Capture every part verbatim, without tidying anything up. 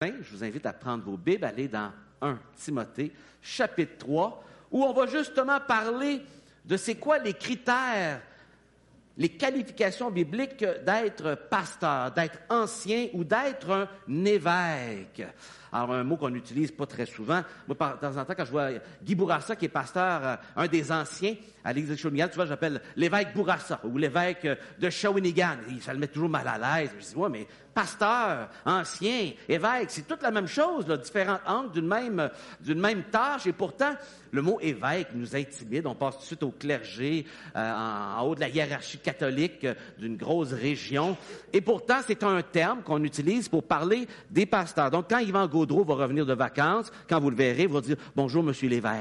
Je vous invite à prendre vos Bibles, aller dans premier Timothée, chapitre trois, où on va justement parler de c'est quoi les critères, les qualifications bibliques d'être pasteur, d'être ancien ou d'être un évêque. Alors, un mot qu'on n'utilise pas très souvent. Moi, de temps en temps, quand je vois Guy Bourassa, qui est pasteur, euh, un des anciens à l'église de Shawinigan, tu vois, j'appelle l'évêque Bourassa ou l'évêque de Shawinigan. Et ça le met toujours mal à l'aise. Je dis, ouais, mais pasteur, ancien, évêque, c'est toute la même chose, là, différents angles d'une même, d'une même tâche. Et pourtant, le mot évêque nous intimide. On passe tout de suite au clergé, euh, en, en haut de la hiérarchie catholique euh, d'une grosse région. Et pourtant, c'est un terme qu'on utilise pour parler des pasteurs. Donc, quand Yvan Gaudreau va revenir de vacances, quand vous le verrez, vous va dire « Bonjour, monsieur l'évêque ».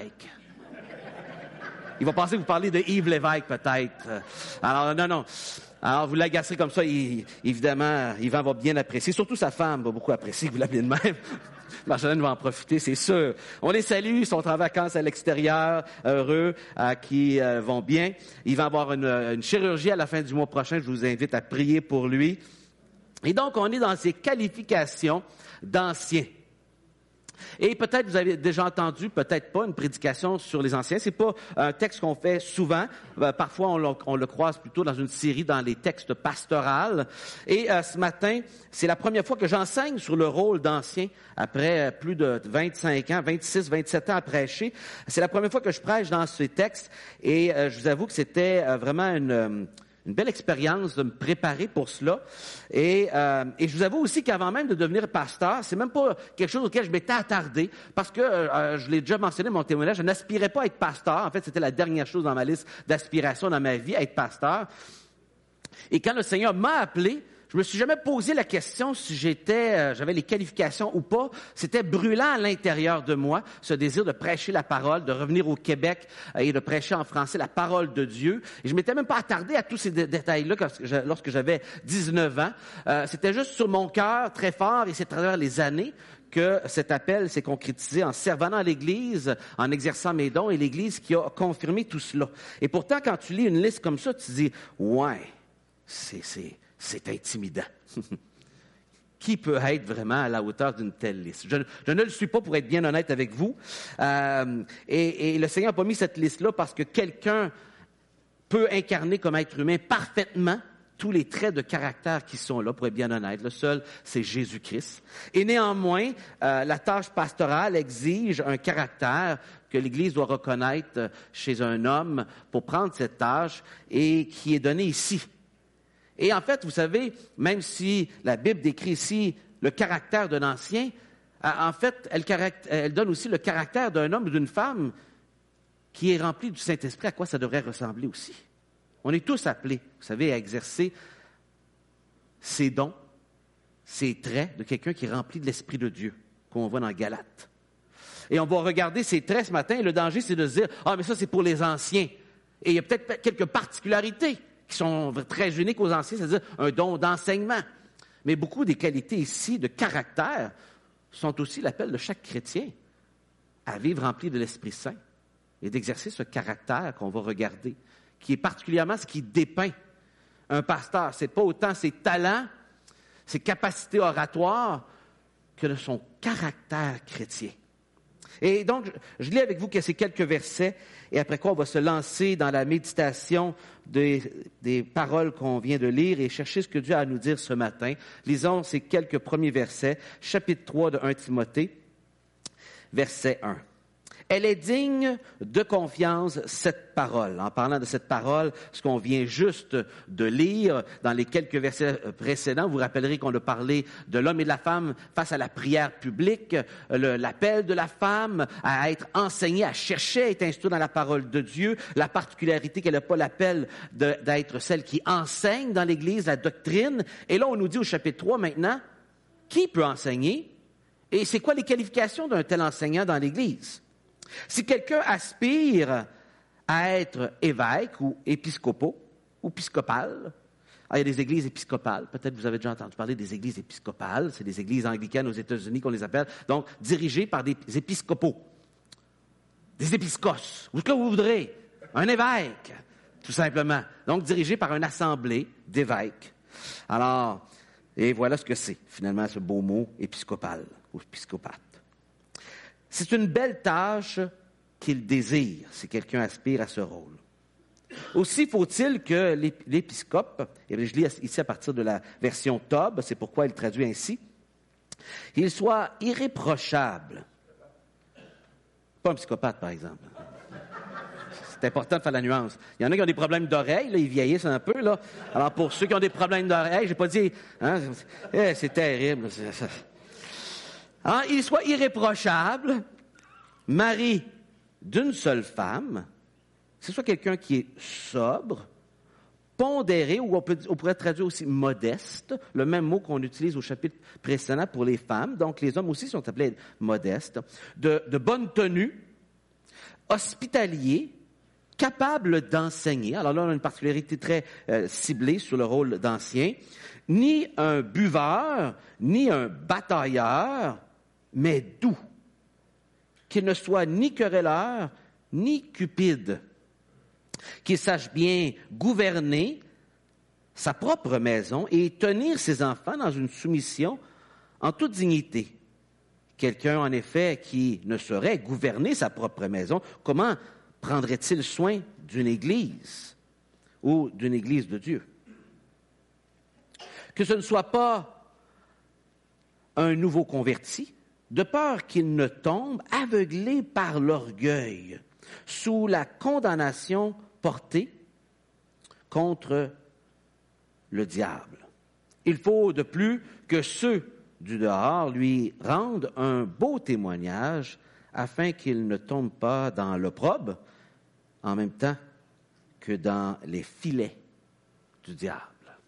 Il va penser que vous parlez de Yves Lévesque, peut-être. Alors, non, non. Alors, vous l'agacerez comme ça, il, évidemment, Yvan va bien apprécier. Surtout sa femme va beaucoup apprécier que vous l'appelez de même. Marjolaine va en profiter, c'est sûr. On les salue, ils sont en vacances à l'extérieur, heureux, euh, qui euh, vont bien. Il va avoir une, une chirurgie à la fin du mois prochain. Je vous invite à prier pour lui. Et donc, on est dans ces qualifications d'anciens. Et peut-être vous avez déjà entendu, peut-être pas, une prédication sur les anciens. C'est pas un texte qu'on fait souvent. Euh, parfois, on le, on le croise plutôt dans une série dans les textes pastoraux. Et euh, ce matin, c'est la première fois que j'enseigne sur le rôle d'ancien après euh, plus de vingt-cinq ans, vingt-six, vingt-sept ans à prêcher. C'est la première fois que je prêche dans ces textes. Et euh, je vous avoue que c'était euh, vraiment une... Euh, Une belle expérience de me préparer pour cela. Et, euh, et je vous avoue aussi qu'avant même de devenir pasteur, c'est même pas quelque chose auquel je m'étais attardé, parce que, euh, je l'ai déjà mentionné, mon témoignage, je n'aspirais pas à être pasteur. En fait, c'était la dernière chose dans ma liste d'aspiration dans ma vie, à être pasteur. Et quand le Seigneur m'a appelé, je me suis jamais posé la question si j'étais, euh, j'avais les qualifications ou pas. C'était brûlant à l'intérieur de moi, ce désir de prêcher la parole, de revenir au Québec euh, et de prêcher en français la parole de Dieu. Et je m'étais même pas attardé à tous ces dé- détails-là lorsque j'avais dix-neuf ans. Euh, c'était juste sur mon cœur très fort, et c'est à travers les années que cet appel s'est concrétisé en servant dans l'Église, en exerçant mes dons, et l'Église qui a confirmé tout cela. Et pourtant, quand tu lis une liste comme ça, tu te dis, ouais, c'est, c'est, c'est intimidant. Qui peut être vraiment à la hauteur d'une telle liste? Je, je ne le suis pas, pour être bien honnête avec vous. Euh, et, et le Seigneur n'a pas mis cette liste-là parce que quelqu'un peut incarner comme être humain parfaitement tous les traits de caractère qui sont là, pour être bien honnête. Le seul, c'est Jésus-Christ. Et néanmoins, euh, la tâche pastorale exige un caractère que l'Église doit reconnaître chez un homme pour prendre cette tâche, et qui est donné ici. Et en fait, vous savez, même si la Bible décrit ici le caractère d'un ancien, en fait, elle, elle donne aussi le caractère d'un homme ou d'une femme qui est rempli du Saint-Esprit, à quoi ça devrait ressembler aussi. On est tous appelés, vous savez, à exercer ces dons, ces traits de quelqu'un qui est rempli de l'Esprit de Dieu, qu'on voit dans Galates. Et on va regarder ces traits ce matin, et le danger, c'est de se dire, ah, mais ça, c'est pour les anciens. Et il y a peut-être quelques particularités qui sont très uniques aux anciens, c'est-à-dire un don d'enseignement. Mais beaucoup des qualités ici de caractère sont aussi l'appel de chaque chrétien à vivre rempli de l'Esprit Saint et d'exercer ce caractère qu'on va regarder, qui est particulièrement ce qui dépeint un pasteur. C'est pas autant ses talents, ses capacités oratoires, que son caractère chrétien. Et donc, je lis avec vous que ces quelques versets, et après quoi on va se lancer dans la méditation des, des paroles qu'on vient de lire et chercher ce que Dieu a à nous dire ce matin. Lisons ces quelques premiers versets, chapitre trois de premier Timothée, verset un. Elle est digne de confiance, cette parole. En parlant de cette parole, ce qu'on vient juste de lire dans les quelques versets précédents, vous vous rappellerez qu'on a parlé de l'homme et de la femme face à la prière publique, le, l'appel de la femme à être enseignée, à chercher à être instruite dans la parole de Dieu, la particularité qu'elle n'a pas l'appel de, d'être celle qui enseigne dans l'Église la doctrine. Et là, on nous dit au chapitre trois maintenant, qui peut enseigner? Et c'est quoi les qualifications d'un tel enseignant dans l'Église? Si quelqu'un aspire à être évêque ou épiscopo, ou épiscopal, ah, il y a des églises épiscopales, peut-être vous avez déjà entendu parler des églises épiscopales, c'est des églises anglicanes aux États-Unis qu'on les appelle, donc dirigées par des épiscopaux, des épiscos, ou ce que vous voudrez, un évêque, tout simplement, donc dirigé par une assemblée d'évêques. Alors, et voilà ce que c'est, finalement, ce beau mot épiscopal. ou épiscopate. C'est une belle tâche qu'il désire si quelqu'un aspire à ce rôle. Aussi faut-il que l'épiscope, et je lis ici à partir de la version Tob, c'est pourquoi il traduit ainsi, il soit irréprochable. Pas un psychopathe, par exemple. C'est important de faire la nuance. Il y en a qui ont des problèmes d'oreilles, là, ils vieillissent un peu. Là. Alors, pour ceux qui ont des problèmes d'oreilles, j'ai pas dit... Hein, eh, c'est terrible. C'est, ça. Hein, il soit irréprochable, mari d'une seule femme, c'est soit quelqu'un qui est sobre, pondéré, ou on, peut, on pourrait traduire aussi modeste, le même mot qu'on utilise au chapitre précédent pour les femmes. Donc, les hommes aussi sont appelés modestes, de, de bonne tenue, hospitalier, capable d'enseigner. Alors là, on a une particularité très euh, ciblée sur le rôle d'ancien. Ni un buveur, ni un batailleur, mais doux. Qu'il ne soit ni querelleur, ni cupide. Qu'il sache bien gouverner sa propre maison et tenir ses enfants dans une soumission en toute dignité. Quelqu'un, en effet, qui ne saurait gouverner sa propre maison, comment prendrait-il soin d'une église ou d'une église de Dieu? Que ce ne soit pas un nouveau converti, de peur qu'il ne tombe aveuglé par l'orgueil, sous la condamnation portée contre le diable. Il faut de plus que ceux du dehors lui rendent un beau témoignage afin qu'il ne tombe pas dans l'opprobre en même temps que dans les filets du diable.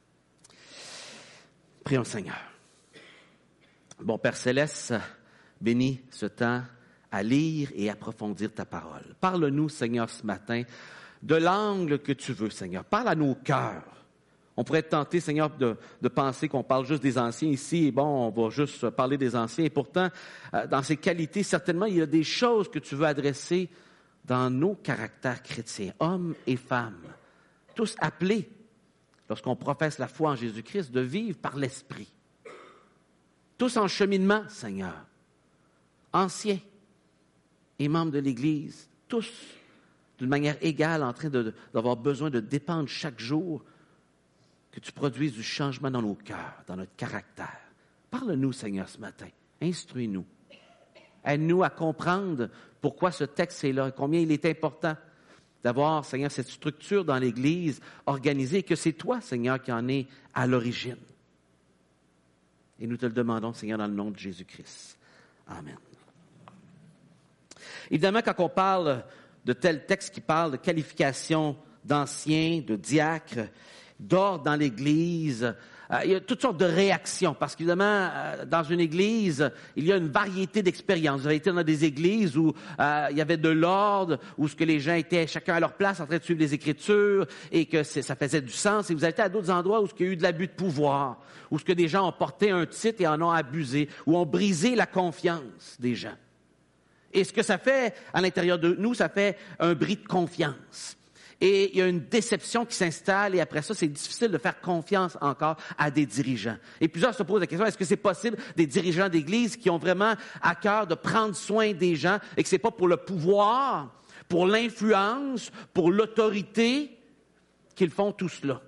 Prions le Seigneur. Bon Père Céleste, bénis ce temps à lire et approfondir ta parole. Parle-nous, Seigneur, ce matin, de l'angle que tu veux, Seigneur. Parle à nos cœurs. On pourrait être tenté, Seigneur, de, de penser qu'on parle juste des anciens ici, et bon, on va juste parler des anciens. Et pourtant, dans ces qualités, certainement, il y a des choses que tu veux adresser dans nos caractères chrétiens, hommes et femmes, tous appelés, lorsqu'on professe la foi en Jésus-Christ, de vivre par l'Esprit. Tous en cheminement, Seigneur, anciens et membres de l'Église, tous d'une manière égale en train de, d'avoir besoin de dépendre chaque jour que tu produises du changement dans nos cœurs, dans notre caractère. Parle-nous, Seigneur, ce matin. Instruis-nous. Aide-nous à comprendre pourquoi ce texte est là et combien il est important d'avoir, Seigneur, cette structure dans l'Église organisée et que c'est toi, Seigneur, qui en es à l'origine. Et nous te le demandons, Seigneur, dans le nom de Jésus-Christ. Amen. Évidemment, quand on parle de tels textes qui parlent de qualification d'anciens, de diacres, d'ordre dans l'Église, euh, il y a toutes sortes de réactions, parce qu'évidemment, euh, dans une Église, il y a une variété d'expériences. Vous avez été dans des églises où euh, il y avait de l'ordre, où ce que les gens étaient chacun à leur place en train de suivre les Écritures, et que c'est, ça faisait du sens. Et vous avez été à d'autres endroits où il y a eu de l'abus de pouvoir, où ce que des gens ont porté un titre et en ont abusé, où ont brisé la confiance des gens. Et ce que ça fait à l'intérieur de nous, ça fait un bris de confiance. Et il y a une déception qui s'installe et après ça, c'est difficile de faire confiance encore à des dirigeants. Et plusieurs se posent la question, est-ce que c'est possible des dirigeants d'église qui ont vraiment à cœur de prendre soin des gens et que c'est pas pour le pouvoir, pour l'influence, pour l'autorité qu'ils font tout cela?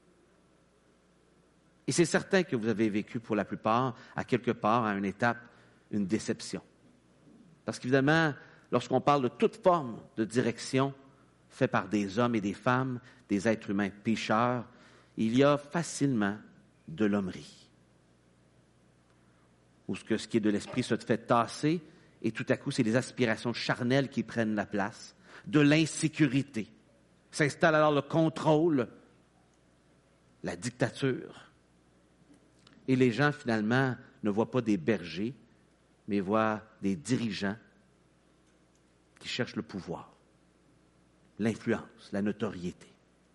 Et c'est certain que vous avez vécu pour la plupart, à quelque part, à une étape, une déception. Parce qu'évidemment, lorsqu'on parle de toute forme de direction faite par des hommes et des femmes, des êtres humains pécheurs, il y a facilement de l'hommerie. Où ce, que, ce qui est de l'esprit se fait tasser, et tout à coup, c'est les aspirations charnelles qui prennent la place, de l'insécurité. S'installe alors le contrôle, la dictature. Et les gens, finalement, ne voient pas des bergers, mais voient des dirigeants qui cherchent le pouvoir, l'influence, la notoriété.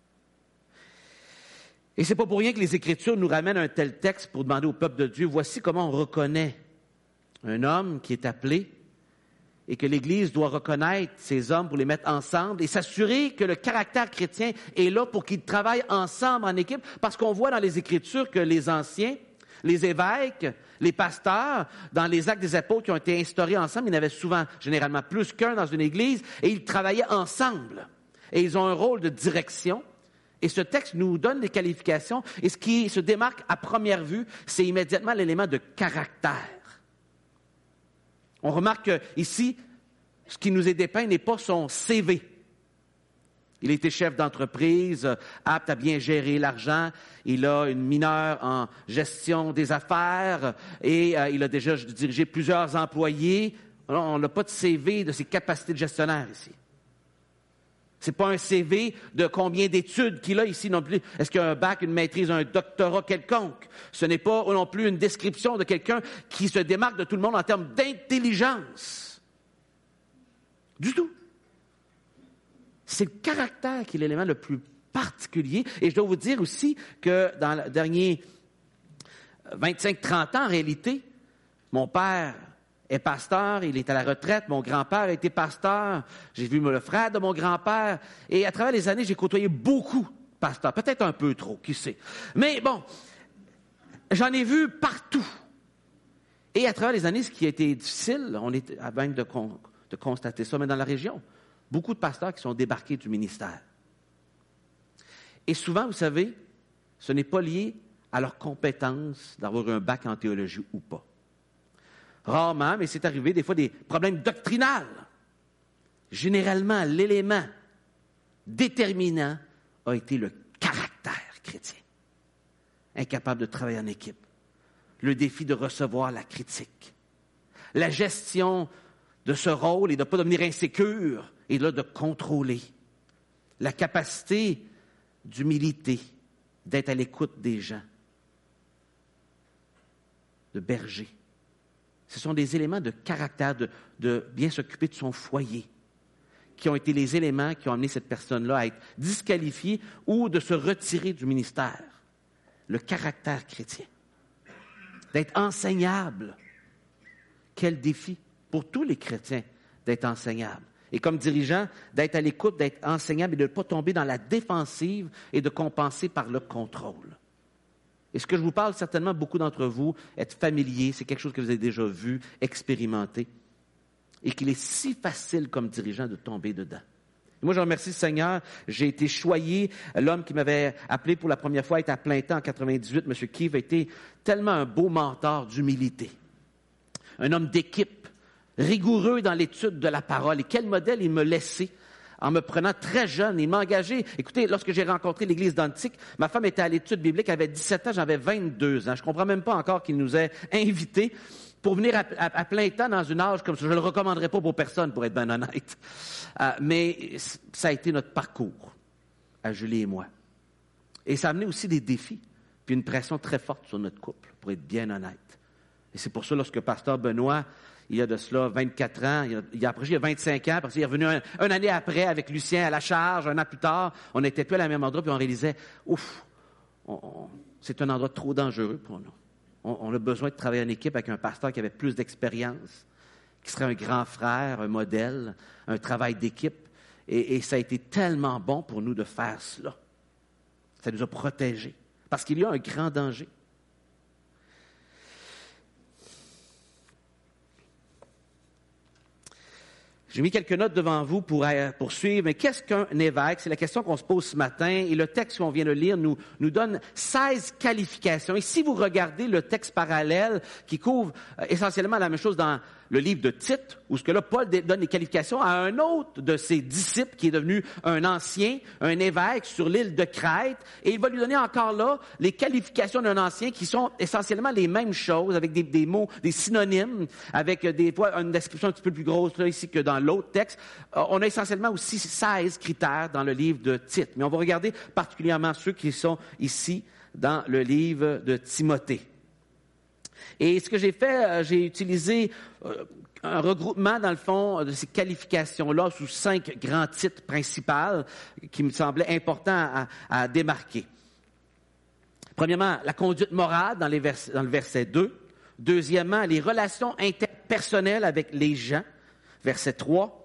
Et c'est pas pour rien que les Écritures nous ramènent un tel texte pour demander au peuple de Dieu, voici comment on reconnaît un homme qui est appelé et que l'Église doit reconnaître ces hommes pour les mettre ensemble et s'assurer que le caractère chrétien est là pour qu'ils travaillent ensemble en équipe, parce qu'on voit dans les Écritures que les anciens Les évêques, les pasteurs, dans les actes des apôtres qui ont été instaurés ensemble, il y en avait souvent, généralement plus qu'un dans une église, et ils travaillaient ensemble. Et ils ont un rôle de direction. Et ce texte nous donne des qualifications. Et ce qui se démarque à première vue, c'est immédiatement l'élément de caractère. On remarque qu'ici, ce qui nous est dépeint n'est pas son C V. Il était chef d'entreprise, apte à bien gérer l'argent. Il a une mineure en gestion des affaires et euh, il a déjà dirigé plusieurs employés. Alors, on n'a pas de C V de ses capacités de gestionnaire ici. C'est pas un C V de combien d'études qu'il a ici non plus. Est-ce qu'il a un bac, une maîtrise, un doctorat quelconque? Ce n'est pas non plus une description de quelqu'un qui se démarque de tout le monde en termes d'intelligence. Du tout. C'est le caractère qui est l'élément le plus particulier. Et je dois vous dire aussi que dans les derniers vingt-cinq trente ans, en réalité, mon père est pasteur, il est à la retraite, mon grand-père a été pasteur, j'ai vu le frère de mon grand-père, et à travers les années, j'ai côtoyé beaucoup de pasteurs, peut-être un peu trop, qui sait. Mais bon, j'en ai vu partout. Et à travers les années, ce qui a été difficile, on est à même de, con, de constater ça, mais dans la région, beaucoup de pasteurs qui sont débarqués du ministère. Et souvent, vous savez, ce n'est pas lié à leur compétence d'avoir un bac en théologie ou pas. Rarement, mais c'est arrivé, des fois, des problèmes doctrinaux. Généralement, l'élément déterminant a été le caractère chrétien. Incapable de travailler en équipe. Le défi de recevoir la critique. La gestion de ce rôle et de ne pas devenir insécure et là de contrôler. La capacité d'humilité, d'être à l'écoute des gens, de berger. Ce sont des éléments de caractère, de, de bien s'occuper de son foyer, qui ont été les éléments qui ont amené cette personne-là à être disqualifiée ou de se retirer du ministère. Le caractère chrétien. D'être enseignable. Quel défi pour tous les chrétiens d'être enseignables. Et comme dirigeant, d'être à l'écoute, d'être enseignable et de ne pas tomber dans la défensive et de compenser par le contrôle. Et ce que je vous parle, certainement, beaucoup d'entre vous, être familier, c'est quelque chose que vous avez déjà vu, expérimenté, et qu'il est si facile comme dirigeant de tomber dedans. Et moi, je remercie le Seigneur. J'ai été choyé. L'homme qui m'avait appelé pour la première fois à être à plein temps en quatre-vingt-dix-huit, M. Keefe, a été tellement un beau mentor d'humilité. Un homme d'équipe, rigoureux dans l'étude de la parole. Et quel modèle il me laissait en me prenant très jeune. Il m'a engagé. Écoutez, lorsque j'ai rencontré l'Église d'Antique, ma femme était à l'étude biblique, elle avait dix-sept ans, j'avais vingt-deux ans. Je ne comprends même pas encore qu'il nous ait invités pour venir à, à, à plein temps dans une âge comme ça. Je ne le recommanderais pas pour personne, pour être bien honnête. Euh, mais ça a été notre parcours, à Julie et moi. Et ça a amené aussi des défis, puis une pression très forte sur notre couple, pour être bien honnête. Et c'est pour ça, lorsque Pasteur Benoît, il y a de cela vingt-quatre ans, il y a, il y a, après, il y a vingt-cinq ans, parce qu'il est revenu un, une année après avec Lucien à la charge, un an plus tard, on n'était plus à la même endroit, puis on réalisait, ouf, on, on, c'est un endroit trop dangereux pour nous. On, on a besoin de travailler en équipe avec un pasteur qui avait plus d'expérience, qui serait un grand frère, un modèle, un travail d'équipe. Et, et ça a été tellement bon pour nous de faire cela. Ça nous a protégés. Parce qu'il y a un grand danger. J'ai mis quelques notes devant vous pour poursuivre. Mais qu'est-ce qu'un évêque? C'est la question qu'on se pose ce matin. Et le texte qu'on vient de lire nous, nous donne seize qualifications. Et si vous regardez le texte parallèle qui couvre euh, essentiellement la même chose dans le livre de Tite, où ce que là, Paul donne les qualifications à un autre de ses disciples qui est devenu un ancien, un évêque sur l'île de Crète. Et il va lui donner encore là les qualifications d'un ancien qui sont essentiellement les mêmes choses, avec des, des mots, des synonymes, avec des fois une description un petit peu plus grosse là, ici que dans l'autre texte. Euh, on a essentiellement aussi seize critères dans le livre de Tite. Mais on va regarder particulièrement ceux qui sont ici dans le livre de Timothée. Et ce que j'ai fait, euh, j'ai utilisé euh, un regroupement, dans le fond, de ces qualifications-là sous cinq grands titres principaux qui me semblaient importants à, à démarquer. Premièrement, la conduite morale dans, les vers, dans le verset deux. Deuxièmement, les relations interpersonnelles avec les gens, verset trois.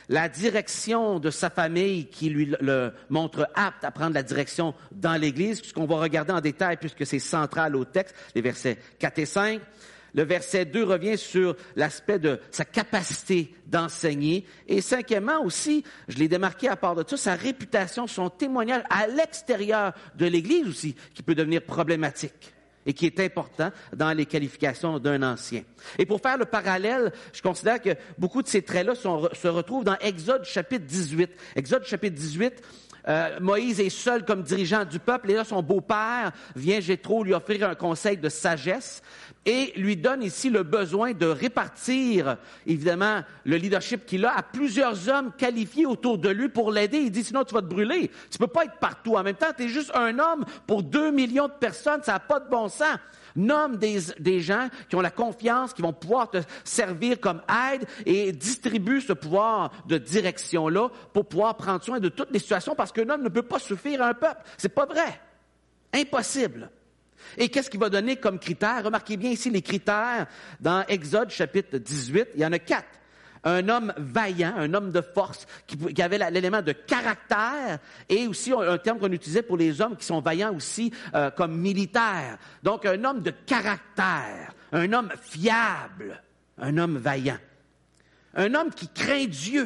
la direction de sa famille qui lui le montre apte à prendre la direction dans l'Église, ce qu'on va regarder en détail puisque c'est central au texte, les versets quatre et cinq. Le verset deux revient sur l'aspect de sa capacité d'enseigner. Et cinquièmement aussi, je l'ai démarqué à part de ça, sa réputation, son témoignage à l'extérieur de l'Église aussi, qui peut devenir problématique et qui est important dans les qualifications d'un ancien. Et pour faire le parallèle, je considère que beaucoup de ces traits-là sont, se retrouvent dans Exode chapitre dix-huit. Exode chapitre dix-huit, euh, Moïse est seul comme dirigeant du peuple et là, son beau-père vient, Jéthro, lui offrir un conseil de sagesse et lui donne ici le besoin de répartir, évidemment, le leadership qu'il a à plusieurs hommes qualifiés autour de lui pour l'aider. Il dit, sinon tu vas te brûler. Tu peux pas être partout. En même temps, tu es juste un homme pour deux millions de personnes. Ça n'a pas de bon sens. Nomme des, des gens qui ont la confiance, qui vont pouvoir te servir comme aide et distribue ce pouvoir de direction-là pour pouvoir prendre soin de toutes les situations parce qu'un homme ne peut pas suffire à un peuple. C'est pas vrai. Impossible. Et qu'est-ce qu'il va donner comme critères? Remarquez bien ici les critères dans Exode chapitre dix-huit. Il y en a quatre. Un homme vaillant, un homme de force, qui, qui avait l'élément de caractère et aussi un terme qu'on utilisait pour les hommes qui sont vaillants aussi euh, comme militaires. Donc un homme de caractère, un homme fiable, un homme vaillant. Un homme qui craint Dieu.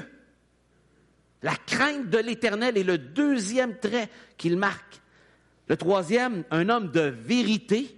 La crainte de l'Éternel est le deuxième trait qu'il marque. Le troisième, un homme de vérité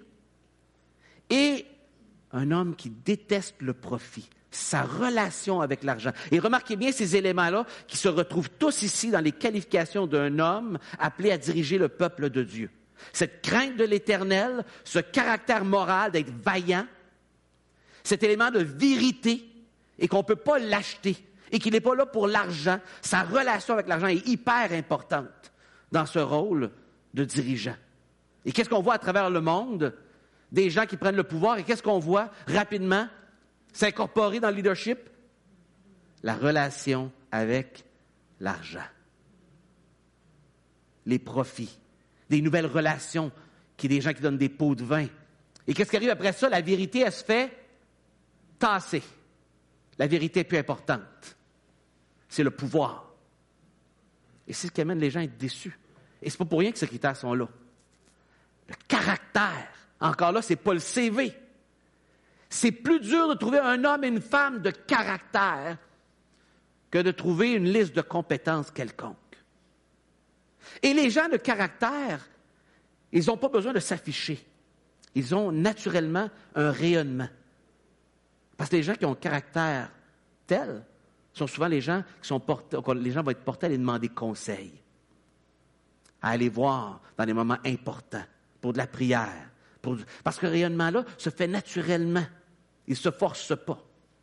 et un homme qui déteste le profit, sa relation avec l'argent. Et remarquez bien ces éléments-là qui se retrouvent tous ici dans les qualifications d'un homme appelé à diriger le peuple de Dieu. Cette crainte de l'Éternel, ce caractère moral d'être vaillant, cet élément de vérité et qu'on ne peut pas l'acheter et qu'il n'est pas là pour l'argent. Sa relation avec l'argent est hyper importante dans ce rôle de dirigeants. Et qu'est-ce qu'on voit à travers le monde? Des gens qui prennent le pouvoir. Et qu'est-ce qu'on voit rapidement s'incorporer dans le leadership? La relation avec l'argent. Les profits. Des nouvelles relations, qui des gens qui donnent des pots de vin. Et qu'est-ce qui arrive après ça? La vérité, elle se fait tasser. La vérité est plus importante. C'est le pouvoir. Et c'est ce qui amène les gens à être déçus. Et c'est pas pour rien que ces critères sont là. Le caractère, encore là, c'est pas le C V. C'est plus dur de trouver un homme et une femme de caractère que de trouver une liste de compétences quelconque. Et les gens de caractère, ils n'ont pas besoin de s'afficher. Ils ont naturellement un rayonnement. Parce que les gens qui ont un caractère tel sont souvent les gens qui sont portés, les gens vont être portés à les demander conseil, à aller voir dans des moments importants, pour de la prière. Pour... Parce que le rayonnement-là se fait naturellement. Il ne se force pas.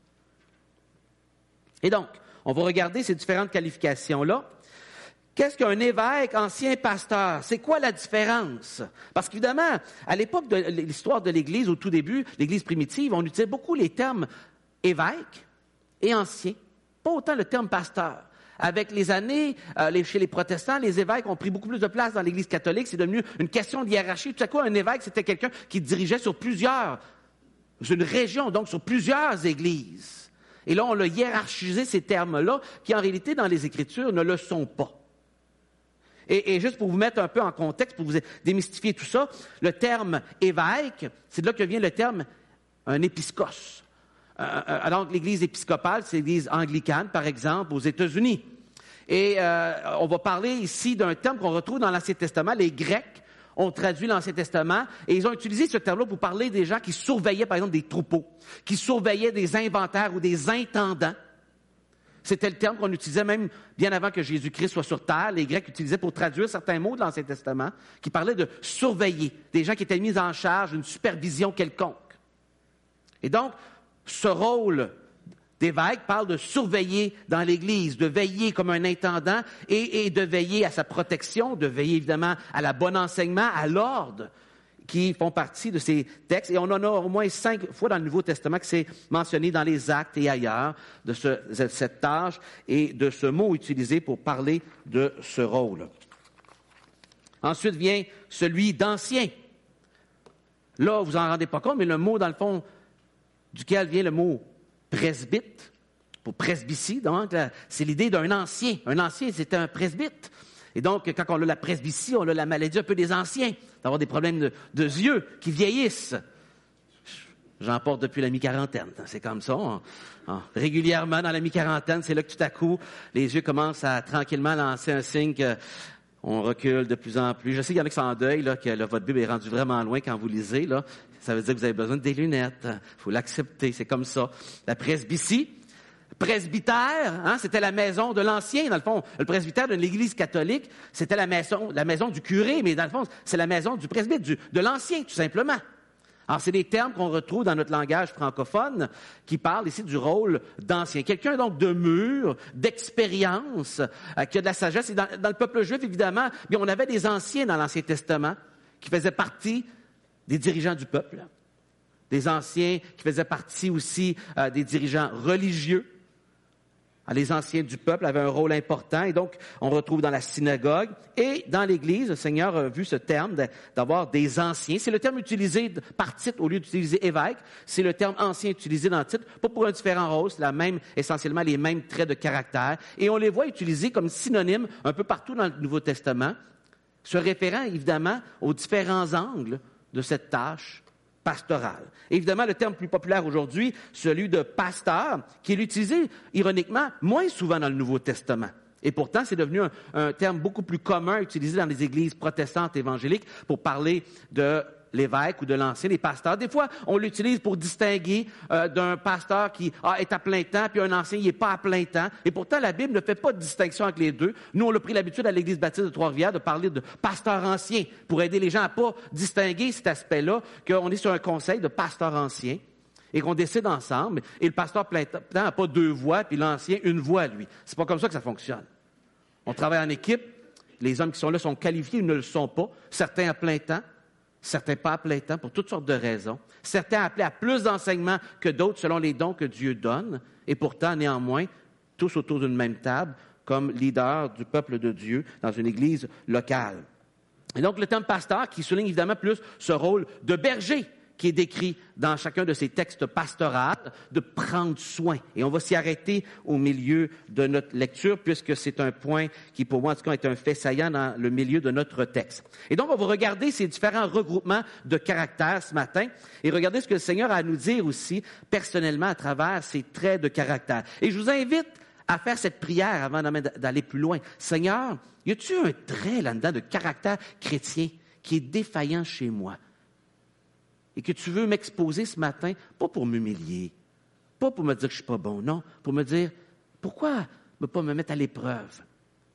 Et donc, on va regarder ces différentes qualifications-là. Qu'est-ce qu'un évêque, ancien pasteur? C'est quoi la différence? Parce qu'évidemment, à l'époque de l'histoire de l'Église, au tout début, l'Église primitive, on utilisait beaucoup les termes évêque et ancien, pas autant le terme pasteur. Avec les années, euh, les, chez les protestants, les évêques ont pris beaucoup plus de place dans l'Église catholique. C'est devenu une question de hiérarchie. Tout à coup, un évêque, c'était quelqu'un qui dirigeait sur plusieurs, sur une région, donc sur plusieurs églises. Et là, on a hiérarchisé ces termes-là, qui en réalité, dans les Écritures, ne le sont pas. Et, et juste pour vous mettre un peu en contexte, pour vous démystifier tout ça, le terme évêque, c'est de là que vient le terme un épiscos. Euh, donc, l'Église épiscopale, c'est l'Église anglicane, par exemple, aux États-Unis. Et euh, on va parler ici d'un terme qu'on retrouve dans l'Ancien Testament. Les Grecs ont traduit l'Ancien Testament et ils ont utilisé ce terme-là pour parler des gens qui surveillaient, par exemple, des troupeaux, qui surveillaient des inventaires ou des intendants. C'était le terme qu'on utilisait même bien avant que Jésus-Christ soit sur terre. Les Grecs utilisaient pour traduire certains mots de l'Ancien Testament qui parlaient de surveiller, des gens qui étaient mis en charge d'une supervision quelconque. Et donc, ce rôle d'évêque parle de surveiller dans l'Église, de veiller comme un intendant et, et de veiller à sa protection, de veiller évidemment à la bonne enseignement, à l'ordre, qui font partie de ces textes. Et on en a au moins cinq fois dans le Nouveau Testament que c'est mentionné dans les Actes et ailleurs de, ce, de cette tâche et de ce mot utilisé pour parler de ce rôle. Ensuite vient celui d'ancien. Là, vous en rendez pas compte, mais le mot, dans le fond, duquel vient le mot presbyte pour presbytie, donc, c'est l'idée d'un ancien. Un ancien, c'était un presbyte. Et donc, quand on a la presbytie, on a la maladie un peu des anciens, d'avoir des problèmes de, de yeux qui vieillissent. J'en porte depuis la mi-quarantaine. C'est comme ça. On, on, régulièrement, dans la mi-quarantaine, c'est là que tout à coup, les yeux commencent à tranquillement lancer un signe qu'on recule de plus en plus. Je sais qu'il y en a qui sont en deuil, là, que là, votre Bible est rendue vraiment loin quand vous lisez. Là. Ça veut dire que vous avez besoin de des lunettes. Il faut l'accepter, c'est comme ça. La presbytie. Presbytère, hein, c'était la maison de l'ancien. Dans le fond, le presbytère d'une église catholique, c'était la maison, la maison du curé, mais dans le fond, c'est la maison du presbyte, du, de l'ancien, tout simplement. Alors, c'est des termes qu'on retrouve dans notre langage francophone qui parlent ici du rôle d'ancien. Quelqu'un, donc, de mûr, d'expérience, euh, qui a de la sagesse. Et dans, dans le peuple juif, évidemment, bien, on avait des anciens dans l'Ancien Testament qui faisaient partie des dirigeants du peuple. Des anciens qui faisaient partie aussi euh, des dirigeants religieux. Les anciens du peuple avaient un rôle important et donc on retrouve dans la synagogue et dans l'Église, le Seigneur a vu ce terme d'avoir des anciens. C'est le terme utilisé par titre au lieu d'utiliser évêque. C'est le terme ancien utilisé dans le titre, pas pour un différent rôle, c'est la même, essentiellement les mêmes traits de caractère. Et on les voit utilisés comme synonymes un peu partout dans le Nouveau Testament, se référant évidemment aux différents angles de cette tâche pastorale. Évidemment, le terme plus populaire aujourd'hui, celui de pasteur, qui est utilisé, ironiquement, moins souvent dans le Nouveau Testament. Et pourtant, c'est devenu un, un terme beaucoup plus commun utilisé dans les églises protestantes évangéliques pour parler de l'évêque ou de l'ancien, les pasteurs. Des fois, on l'utilise pour distinguer euh, d'un pasteur qui ah, est à plein temps, puis un ancien, il n'est pas à plein temps. Et pourtant, la Bible ne fait pas de distinction entre les deux. Nous, on a pris l'habitude à l'Église baptiste de Trois-Rivières de parler de pasteur ancien pour aider les gens à ne pas distinguer cet aspect-là, qu'on est sur un conseil de pasteur ancien et qu'on décide ensemble. Et le pasteur plein temps n'a pas deux voix, puis l'ancien, une voix, lui. C'est pas comme ça que ça fonctionne. On travaille en équipe. Les hommes qui sont là sont qualifiés, ils ne le sont pas. Certains à plein temps. Certains pas à plein temps pour toutes sortes de raisons. Certains appelés à plus d'enseignement que d'autres selon les dons que Dieu donne. Et pourtant, néanmoins, tous autour d'une même table, comme leader du peuple de Dieu dans une église locale. Et donc, le terme pasteur qui souligne évidemment plus ce rôle de berger qui est décrit dans chacun de ces textes pastoraux, de prendre soin. Et on va s'y arrêter au milieu de notre lecture, puisque c'est un point qui, pour moi, en tout cas, est un fait saillant dans le milieu de notre texte. Et donc, on va regarder ces différents regroupements de caractères ce matin, et regarder ce que le Seigneur a à nous dire aussi, personnellement, à travers ces traits de caractère. Et je vous invite à faire cette prière avant d'aller plus loin. Seigneur, y a-t-il un trait là-dedans de caractère chrétien qui est défaillant chez moi? Et que tu veux m'exposer ce matin, pas pour m'humilier, pas pour me dire que je ne suis pas bon, non, pour me dire, pourquoi ne pas me mettre à l'épreuve?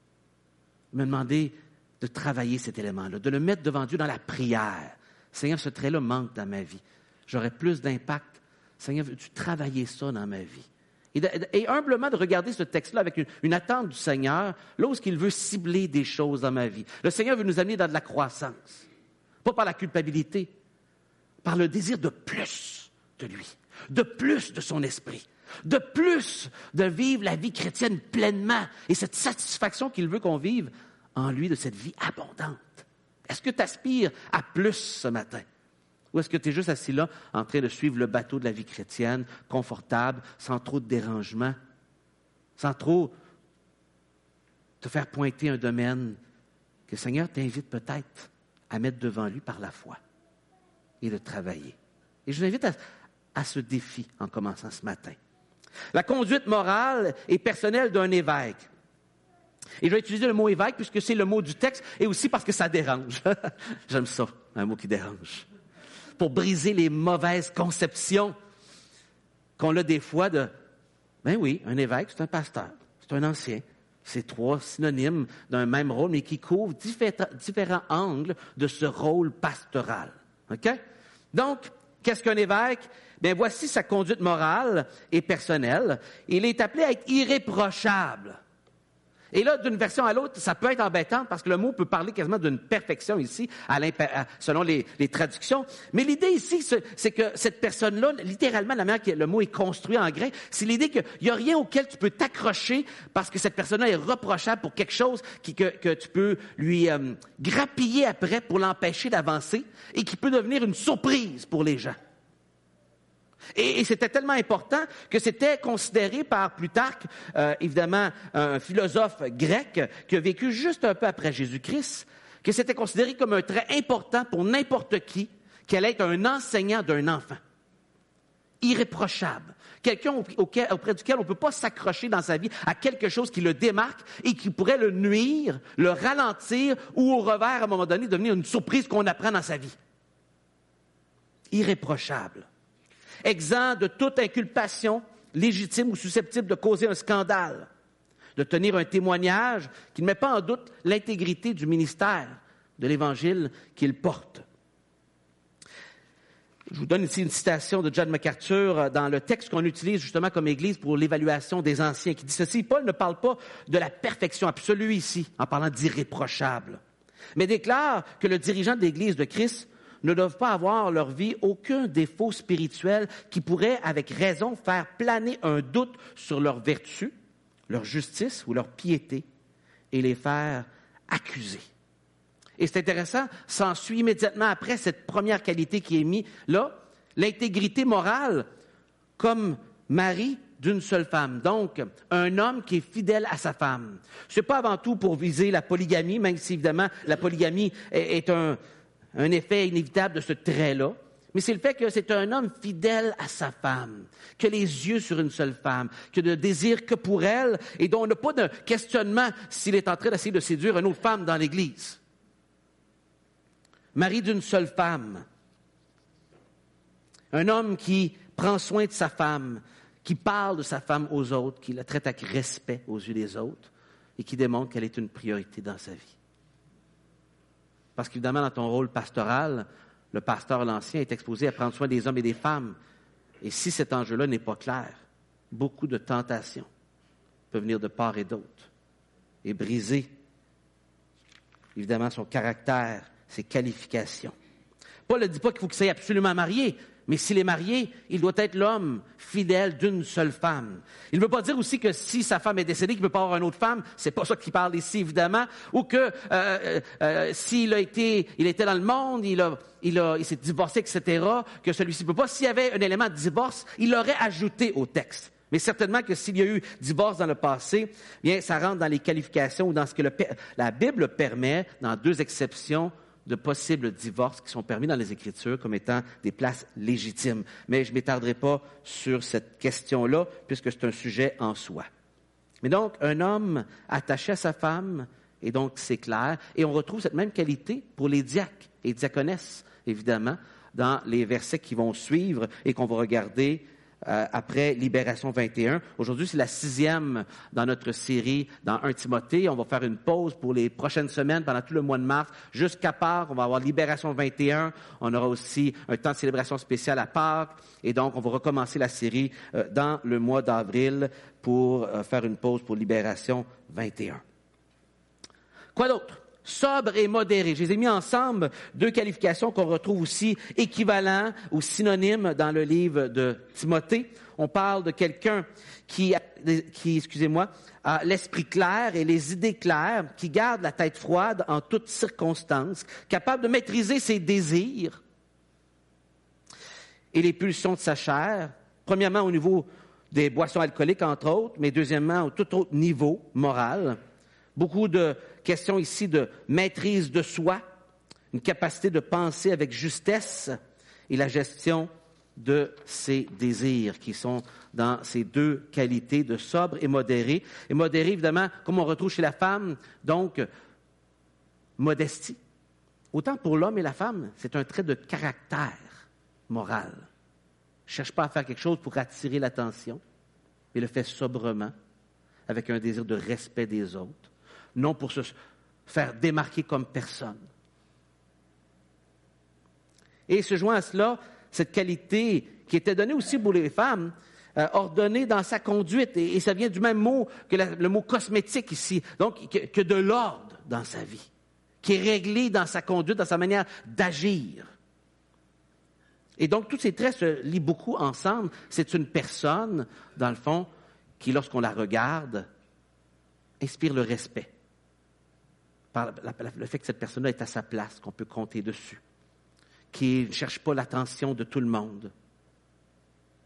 Me demander de travailler cet élément-là, de le mettre devant Dieu dans la prière. Seigneur, ce trait-là manque dans ma vie. J'aurais plus d'impact. Seigneur, veux-tu travailler ça dans ma vie? Et, de, et humblement de regarder ce texte-là avec une, une attente du Seigneur, là où il veut cibler des choses dans ma vie. Le Seigneur veut nous amener dans de la croissance, pas par la culpabilité, par le désir de plus de lui, de plus de son esprit, de plus de vivre la vie chrétienne pleinement et cette satisfaction qu'il veut qu'on vive en lui de cette vie abondante. Est-ce que tu aspires à plus ce matin? Ou est-ce que tu es juste assis là en train de suivre le bateau de la vie chrétienne, confortable, sans trop de dérangement, sans trop te faire pointer un domaine que le Seigneur t'invite peut-être à mettre devant lui par la foi? Et de travailler. Et je vous invite à, à ce défi en commençant ce matin. La conduite morale et personnelle d'un évêque. Et je vais utiliser le mot évêque puisque c'est le mot du texte et aussi parce que ça dérange. J'aime ça, un mot qui dérange. Pour briser les mauvaises conceptions qu'on a des fois de, ben oui, un évêque, c'est un pasteur, c'est un ancien. C'est trois synonymes d'un même rôle, mais qui couvrent différents, différents angles de ce rôle pastoral. OK? Donc, qu'est-ce qu'un évêque? Bien, voici sa conduite morale et personnelle. Il est appelé à être irréprochable. Et là, d'une version à l'autre, ça peut être embêtant parce que le mot peut parler quasiment d'une perfection ici, à à, selon les, les traductions. Mais l'idée ici, c'est, c'est que cette personne-là, littéralement, la manière que le mot est construit en grec, c'est l'idée qu'il n'y a rien auquel tu peux t'accrocher parce que cette personne-là est reprochable pour quelque chose qui, que, que tu peux lui euh, grappiller après pour l'empêcher d'avancer et qui peut devenir une surprise pour les gens. Et, et c'était tellement important que c'était considéré par Plutarque, euh, évidemment un philosophe grec qui a vécu juste un peu après Jésus-Christ, que c'était considéré comme un trait important pour n'importe qui, qui allait être un enseignant d'un enfant. Irréprochable. Quelqu'un auquel, auprès duquel on ne peut pas s'accrocher dans sa vie à quelque chose qui le démarque et qui pourrait le nuire, le ralentir ou au revers, à un moment donné, devenir une surprise qu'on apprend dans sa vie. Irréprochable. Exempt de toute inculpation légitime ou susceptible de causer un scandale, de tenir un témoignage qui ne met pas en doute l'intégrité du ministère de l'Évangile qu'il porte. Je vous donne ici une citation de John MacArthur dans le texte qu'on utilise justement comme Église pour l'évaluation des anciens, qui dit ceci: Paul ne parle pas de la perfection absolue ici, en parlant d'irréprochable, mais déclare que le dirigeant de l'Église de Christ ne doivent pas avoir leur vie aucun défaut spirituel qui pourrait, avec raison, faire planer un doute sur leur vertu, leur justice ou leur piété et les faire accuser. Et c'est intéressant, s'ensuit immédiatement après cette première qualité qui est mise là, l'intégrité morale comme mari d'une seule femme. Donc, un homme qui est fidèle à sa femme. Ce n'est pas avant tout pour viser la polygamie, même si évidemment la polygamie est, est un... un effet inévitable de ce trait-là, mais c'est le fait que c'est un homme fidèle à sa femme, qui a les yeux sur une seule femme, qui ne désire que pour elle, et dont on n'a pas de questionnement s'il est en train d'essayer de séduire une autre femme dans l'Église. Mari d'une seule femme. Un homme qui prend soin de sa femme, qui parle de sa femme aux autres, qui la traite avec respect aux yeux des autres, et qui démontre qu'elle est une priorité dans sa vie. Parce qu'évidemment, dans ton rôle pastoral, le pasteur l'ancien est exposé à prendre soin des hommes et des femmes. Et si cet enjeu-là n'est pas clair, beaucoup de tentations peuvent venir de part et d'autre et briser, évidemment, son caractère, ses qualifications. Paul ne dit pas qu'il faut qu'il soit absolument marié, mais s'il est marié, il doit être l'homme fidèle d'une seule femme. Il ne veut pas dire aussi que si sa femme est décédée, qu'il ne peut pas avoir une autre femme. C'est pas ça qu'il parle ici, évidemment. Ou que euh, euh, s'il a été, il était dans le monde, il a, il a, il s'est divorcé, et cetera, que celui-ci ne peut pas. S'il y avait un élément de divorce, il l'aurait ajouté au texte. Mais certainement que s'il y a eu divorce dans le passé, bien, ça rentre dans les qualifications ou dans ce que le, la Bible permet, dans deux exceptions, de possibles divorces qui sont permis dans les Écritures comme étant des places légitimes. Mais je ne m'étarderai pas sur cette question-là, puisque c'est un sujet en soi. Mais donc, un homme attaché à sa femme, et donc c'est clair, et on retrouve cette même qualité pour les diacres et diaconesses, évidemment, dans les versets qui vont suivre et qu'on va regarder Euh, après Libération vingt et un. Aujourd'hui, c'est la sixième dans notre série dans un Timothée. On va faire une pause pour les prochaines semaines, pendant tout le mois de mars, jusqu'à Pâques. On va avoir Libération vingt et un. On aura aussi un temps de célébration spécial à Pâques. Et donc, on va recommencer la série euh, dans le mois d'avril pour euh, faire une pause pour Libération vingt et un. Quoi d'autre? Sobre et modéré. Je les ai mis ensemble, deux qualifications qu'on retrouve aussi équivalents ou synonymes dans le livre de Timothée. On parle de quelqu'un qui, qui, excusez-moi, a l'esprit clair et les idées claires, qui garde la tête froide en toutes circonstances, capable de maîtriser ses désirs et les pulsions de sa chair, premièrement au niveau des boissons alcooliques, entre autres, mais deuxièmement au tout autre niveau moral. Beaucoup de questions ici de maîtrise de soi, une capacité de penser avec justesse et la gestion de ses désirs qui sont dans ces deux qualités de sobre et modéré. Et modéré, évidemment, comme on retrouve chez la femme, donc modestie. Autant pour l'homme et la femme, c'est un trait de caractère moral. Ne cherche pas à faire quelque chose pour attirer l'attention, mais le fait sobrement, avec un désir de respect des autres, non pour se faire démarquer comme personne. Et se joint à cela, cette qualité qui était donnée aussi pour les femmes, euh, ordonnée dans sa conduite, et, et ça vient du même mot que la, le mot cosmétique ici, donc que, que de l'ordre dans sa vie, qui est réglé dans sa conduite, dans sa manière d'agir. Et donc, tous ces traits se lient beaucoup ensemble. C'est une personne, dans le fond, qui, lorsqu'on la regarde, inspire le respect. Par le fait que cette personne-là est à sa place, qu'on peut compter dessus, qui ne cherche pas l'attention de tout le monde.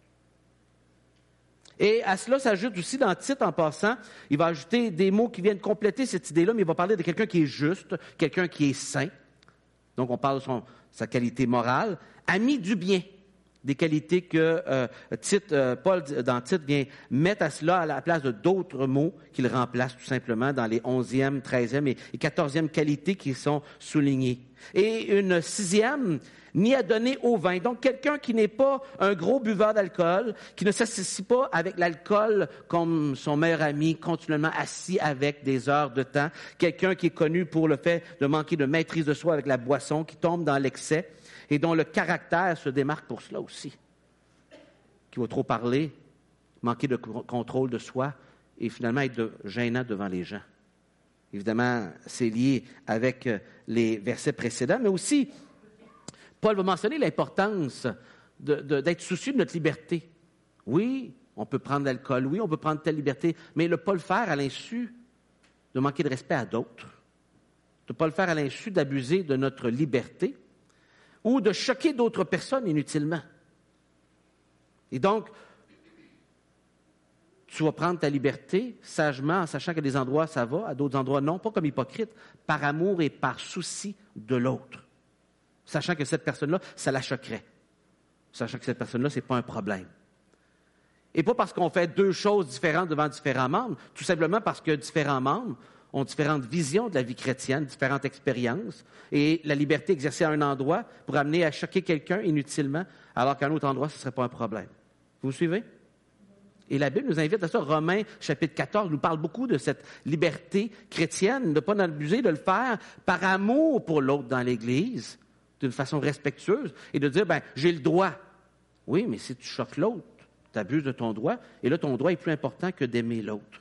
Et à cela s'ajoute aussi dans Tite, en passant, il va ajouter des mots qui viennent compléter cette idée-là, mais il va parler de quelqu'un qui est juste, quelqu'un qui est saint. Donc, on parle de son, sa qualité morale. Ami du bien, des qualités que euh, Tite, euh, Paul, dans Tite, vient mettre à cela à la place de d'autres mots qu'il remplace tout simplement dans les onzième, treizième et quatorzième qualités qui sont soulignées. Et une sixième, ni à donner au vin. Donc, quelqu'un qui n'est pas un gros buveur d'alcool, qui ne s'associe pas avec l'alcool comme son meilleur ami, continuellement assis avec des heures de temps. Quelqu'un qui est connu pour le fait de manquer de maîtrise de soi avec la boisson, qui tombe dans l'excès et dont le caractère se démarque pour cela aussi. Qui va trop parler, manquer de contrôle de soi et finalement être de, gênant devant les gens. Évidemment, c'est lié avec les versets précédents, mais aussi, Paul va mentionner l'importance de, de, d'être soucieux de notre liberté. Oui, on peut prendre l'alcool, oui, on peut prendre telle liberté, mais ne pas le faire à l'insu de manquer de respect à d'autres, de ne pas le faire à l'insu d'abuser de notre liberté ou de choquer d'autres personnes inutilement. Et donc, tu vas prendre ta liberté sagement en sachant qu'à des endroits ça va, à d'autres endroits non, pas comme hypocrite, par amour et par souci de l'autre. Sachant que cette personne-là, ça la choquerait. Sachant que cette personne-là, ce n'est pas un problème. Et pas parce qu'on fait deux choses différentes devant différents membres, tout simplement parce que différents membres ont différentes visions de la vie chrétienne, différentes expériences, et la liberté exercée à un endroit pour amener à choquer quelqu'un inutilement, alors qu'à un autre endroit, ce ne serait pas un problème. Vous me suivez? Et la Bible nous invite à ça. Romains, chapitre quatorze, nous parle beaucoup de cette liberté chrétienne, de ne pas en abuser, de le faire par amour pour l'autre dans l'Église, d'une façon respectueuse, et de dire, ben, j'ai le droit. Oui, mais si tu choques l'autre, tu abuses de ton droit, et là, ton droit est plus important que d'aimer l'autre.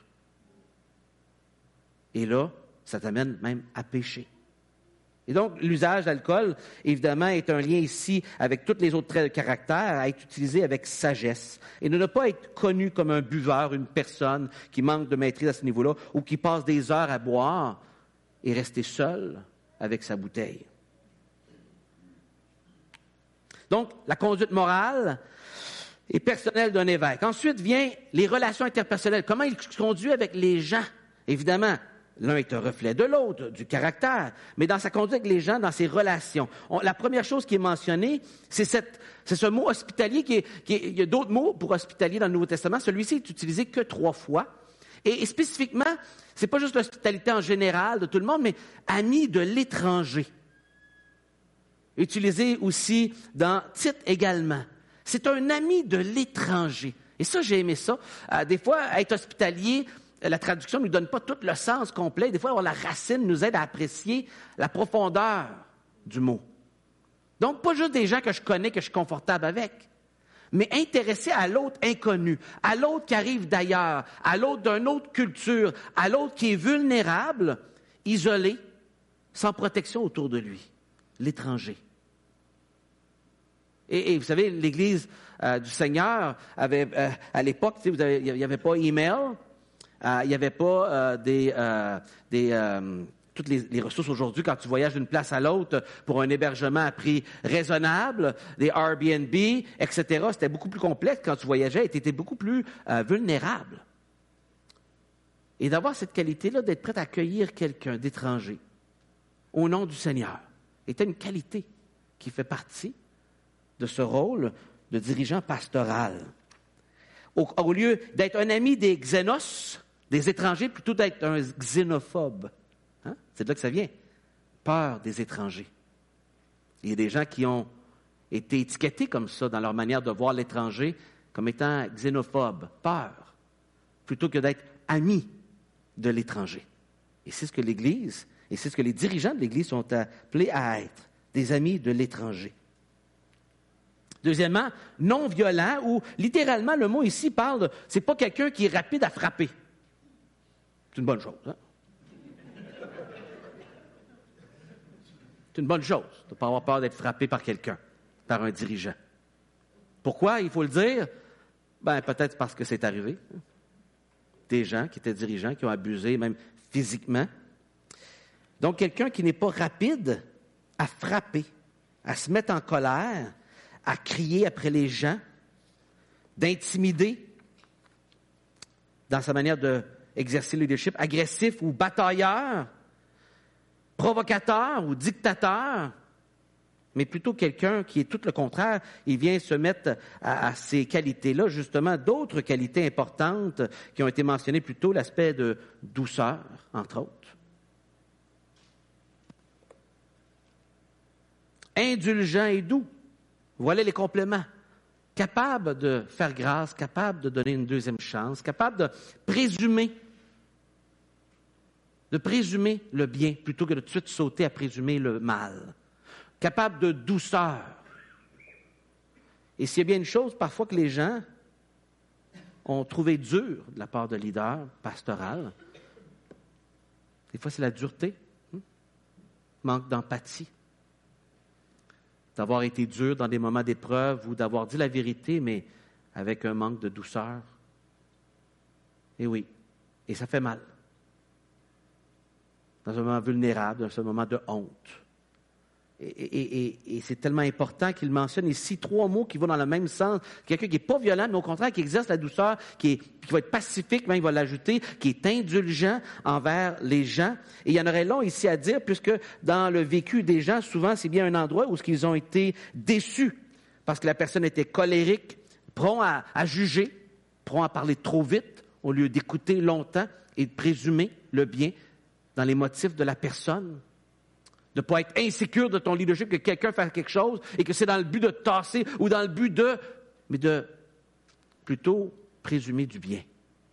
Et là, ça t'amène même à pécher. Et donc, l'usage d'alcool, évidemment, est un lien ici avec tous les autres traits de caractère, à être utilisé avec sagesse. Et de ne pas être connu comme un buveur, une personne qui manque de maîtrise à ce niveau-là, ou qui passe des heures à boire et rester seul avec sa bouteille. Donc, la conduite morale et personnelle d'un évêque. Ensuite vient les relations interpersonnelles. Comment il se conduit avec les gens? Évidemment, l'un est un reflet de l'autre, du caractère, mais dans sa conduite avec les gens, dans ses relations. On, la première chose qui est mentionnée, c'est, cette, c'est ce mot hospitalier. Qui est, qui est, il y a d'autres mots pour hospitalier dans le Nouveau Testament. Celui-ci est utilisé que trois fois. Et, et spécifiquement, c'est pas juste l'hospitalité en général de tout le monde, mais ami de l'étranger. Utilisé aussi dans Tite également. C'est un ami de l'étranger. Et ça, j'ai aimé ça. Euh, des fois, être hospitalier, la traduction ne nous donne pas tout le sens complet. Des fois, avoir la racine nous aide à apprécier la profondeur du mot. Donc, pas juste des gens que je connais, que je suis confortable avec, mais intéressé à l'autre inconnu, à l'autre qui arrive d'ailleurs, à l'autre d'une autre culture, à l'autre qui est vulnérable, isolé, sans protection autour de lui. L'étranger. Et, et vous savez, l'Église euh, du Seigneur avait, euh, à l'époque, tu sais, il n'y avait pas email, euh, il n'y avait pas euh, des, euh, des euh, toutes les, les ressources aujourd'hui quand tu voyages d'une place à l'autre pour un hébergement à prix raisonnable, des Airbnb, et cetera. C'était beaucoup plus complexe quand tu voyageais et tu étais beaucoup plus euh, vulnérable. Et d'avoir cette qualité-là, d'être prêt à accueillir quelqu'un d'étranger au nom du Seigneur, était une qualité qui fait partie de ce rôle de dirigeant pastoral. Au, au lieu d'être un ami des xénos, des étrangers, plutôt d'être un xénophobe. Hein? C'est de là que ça vient. Peur des étrangers. Il y a des gens qui ont été étiquetés comme ça dans leur manière de voir l'étranger comme étant xénophobe, peur, plutôt que d'être ami de l'étranger. Et c'est ce que l'Église, et c'est ce que les dirigeants de l'Église sont appelés à être, des amis de l'étranger. Deuxièmement, non violent, ou littéralement, le mot ici parle de, c'est pas quelqu'un qui est rapide à frapper. C'est une bonne chose, hein? C'est une bonne chose de ne pas avoir peur d'être frappé par quelqu'un, par un dirigeant. Pourquoi, il faut le dire? Ben, peut-être parce que c'est arrivé. Des gens qui étaient dirigeants, qui ont abusé, même physiquement. Donc, quelqu'un qui n'est pas rapide à frapper, à se mettre en colère, à crier après les gens, d'intimider, dans sa manière d'exercer le leadership, agressif ou batailleur, provocateur ou dictateur, mais plutôt quelqu'un qui est tout le contraire. Il vient se mettre à, à ces qualités-là, justement, d'autres qualités importantes qui ont été mentionnées plus tôt, l'aspect de douceur, entre autres. Indulgent et doux. Voilà les compléments. Capable de faire grâce, capable de donner une deuxième chance, capable de présumer, de présumer le bien plutôt que de tout de suite sauter à présumer le mal. Capable de douceur. Et s'il y a bien une chose, parfois que les gens ont trouvé dur de la part de leaders pastoraux, des fois c'est la dureté, hein? Manque d'empathie. D'avoir été dur dans des moments d'épreuve ou d'avoir dit la vérité, mais avec un manque de douceur. Et oui, et ça fait mal. Dans un moment vulnérable, dans un moment de honte. Et, et, et, et c'est tellement important qu'il mentionne ici trois mots qui vont dans le même sens. Quelqu'un qui n'est pas violent, mais au contraire, qui exerce la douceur, qui, est, qui va être pacifique, même il va l'ajouter, qui est indulgent envers les gens. Et il y en aurait long ici à dire, puisque dans le vécu des gens, souvent, c'est bien un endroit où ils ont été déçus, parce que la personne était colérique, prompt à, à juger, prompt à parler trop vite, au lieu d'écouter longtemps et de présumer le bien dans les motifs de la personne. De ne pas être insécure de ton leadership, que quelqu'un fasse quelque chose et que c'est dans le but de te tasser ou dans le but de... mais de plutôt présumer du bien.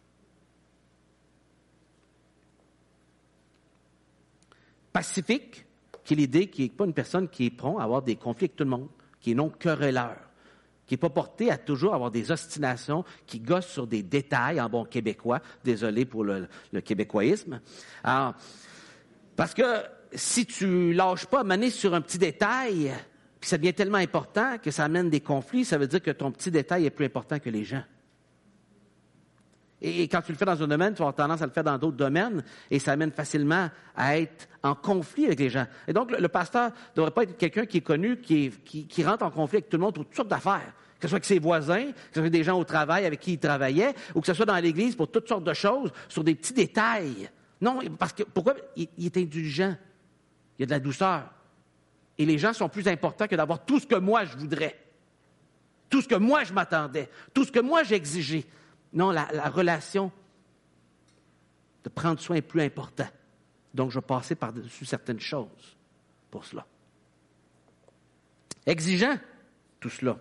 Pacifique, qui est l'idée qui n'est pas une personne qui est prompt à avoir des conflits avec tout le monde, qui est non querelleur, qui n'est pas porté à toujours avoir des ostinations, qui gosse sur des détails en bon québécois. Désolé pour le, le québécoisme. Alors, parce que si tu lâches pas à maner sur un petit détail, puis ça devient tellement important que ça amène des conflits, ça veut dire que ton petit détail est plus important que les gens. Et, et quand tu le fais dans un domaine, tu vas avoir tendance à le faire dans d'autres domaines, et ça amène facilement à être en conflit avec les gens. Et donc, le, le pasteur ne devrait pas être quelqu'un qui est connu, qui, est, qui, qui rentre en conflit avec tout le monde pour toutes sortes d'affaires. Que ce soit avec ses voisins, que ce soit avec des gens au travail avec qui il travaillait, ou que ce soit dans l'Église pour toutes sortes de choses, sur des petits détails. Non, parce que pourquoi? Il, il est indulgent. Il y a de la douceur. Et les gens sont plus importants que d'avoir tout ce que moi je voudrais. Tout ce que moi je m'attendais. Tout ce que moi j'exigeais. Non, la, la relation de prendre soin est plus important. Donc, je vais passer par-dessus certaines choses pour cela. Exigeant, tout cela.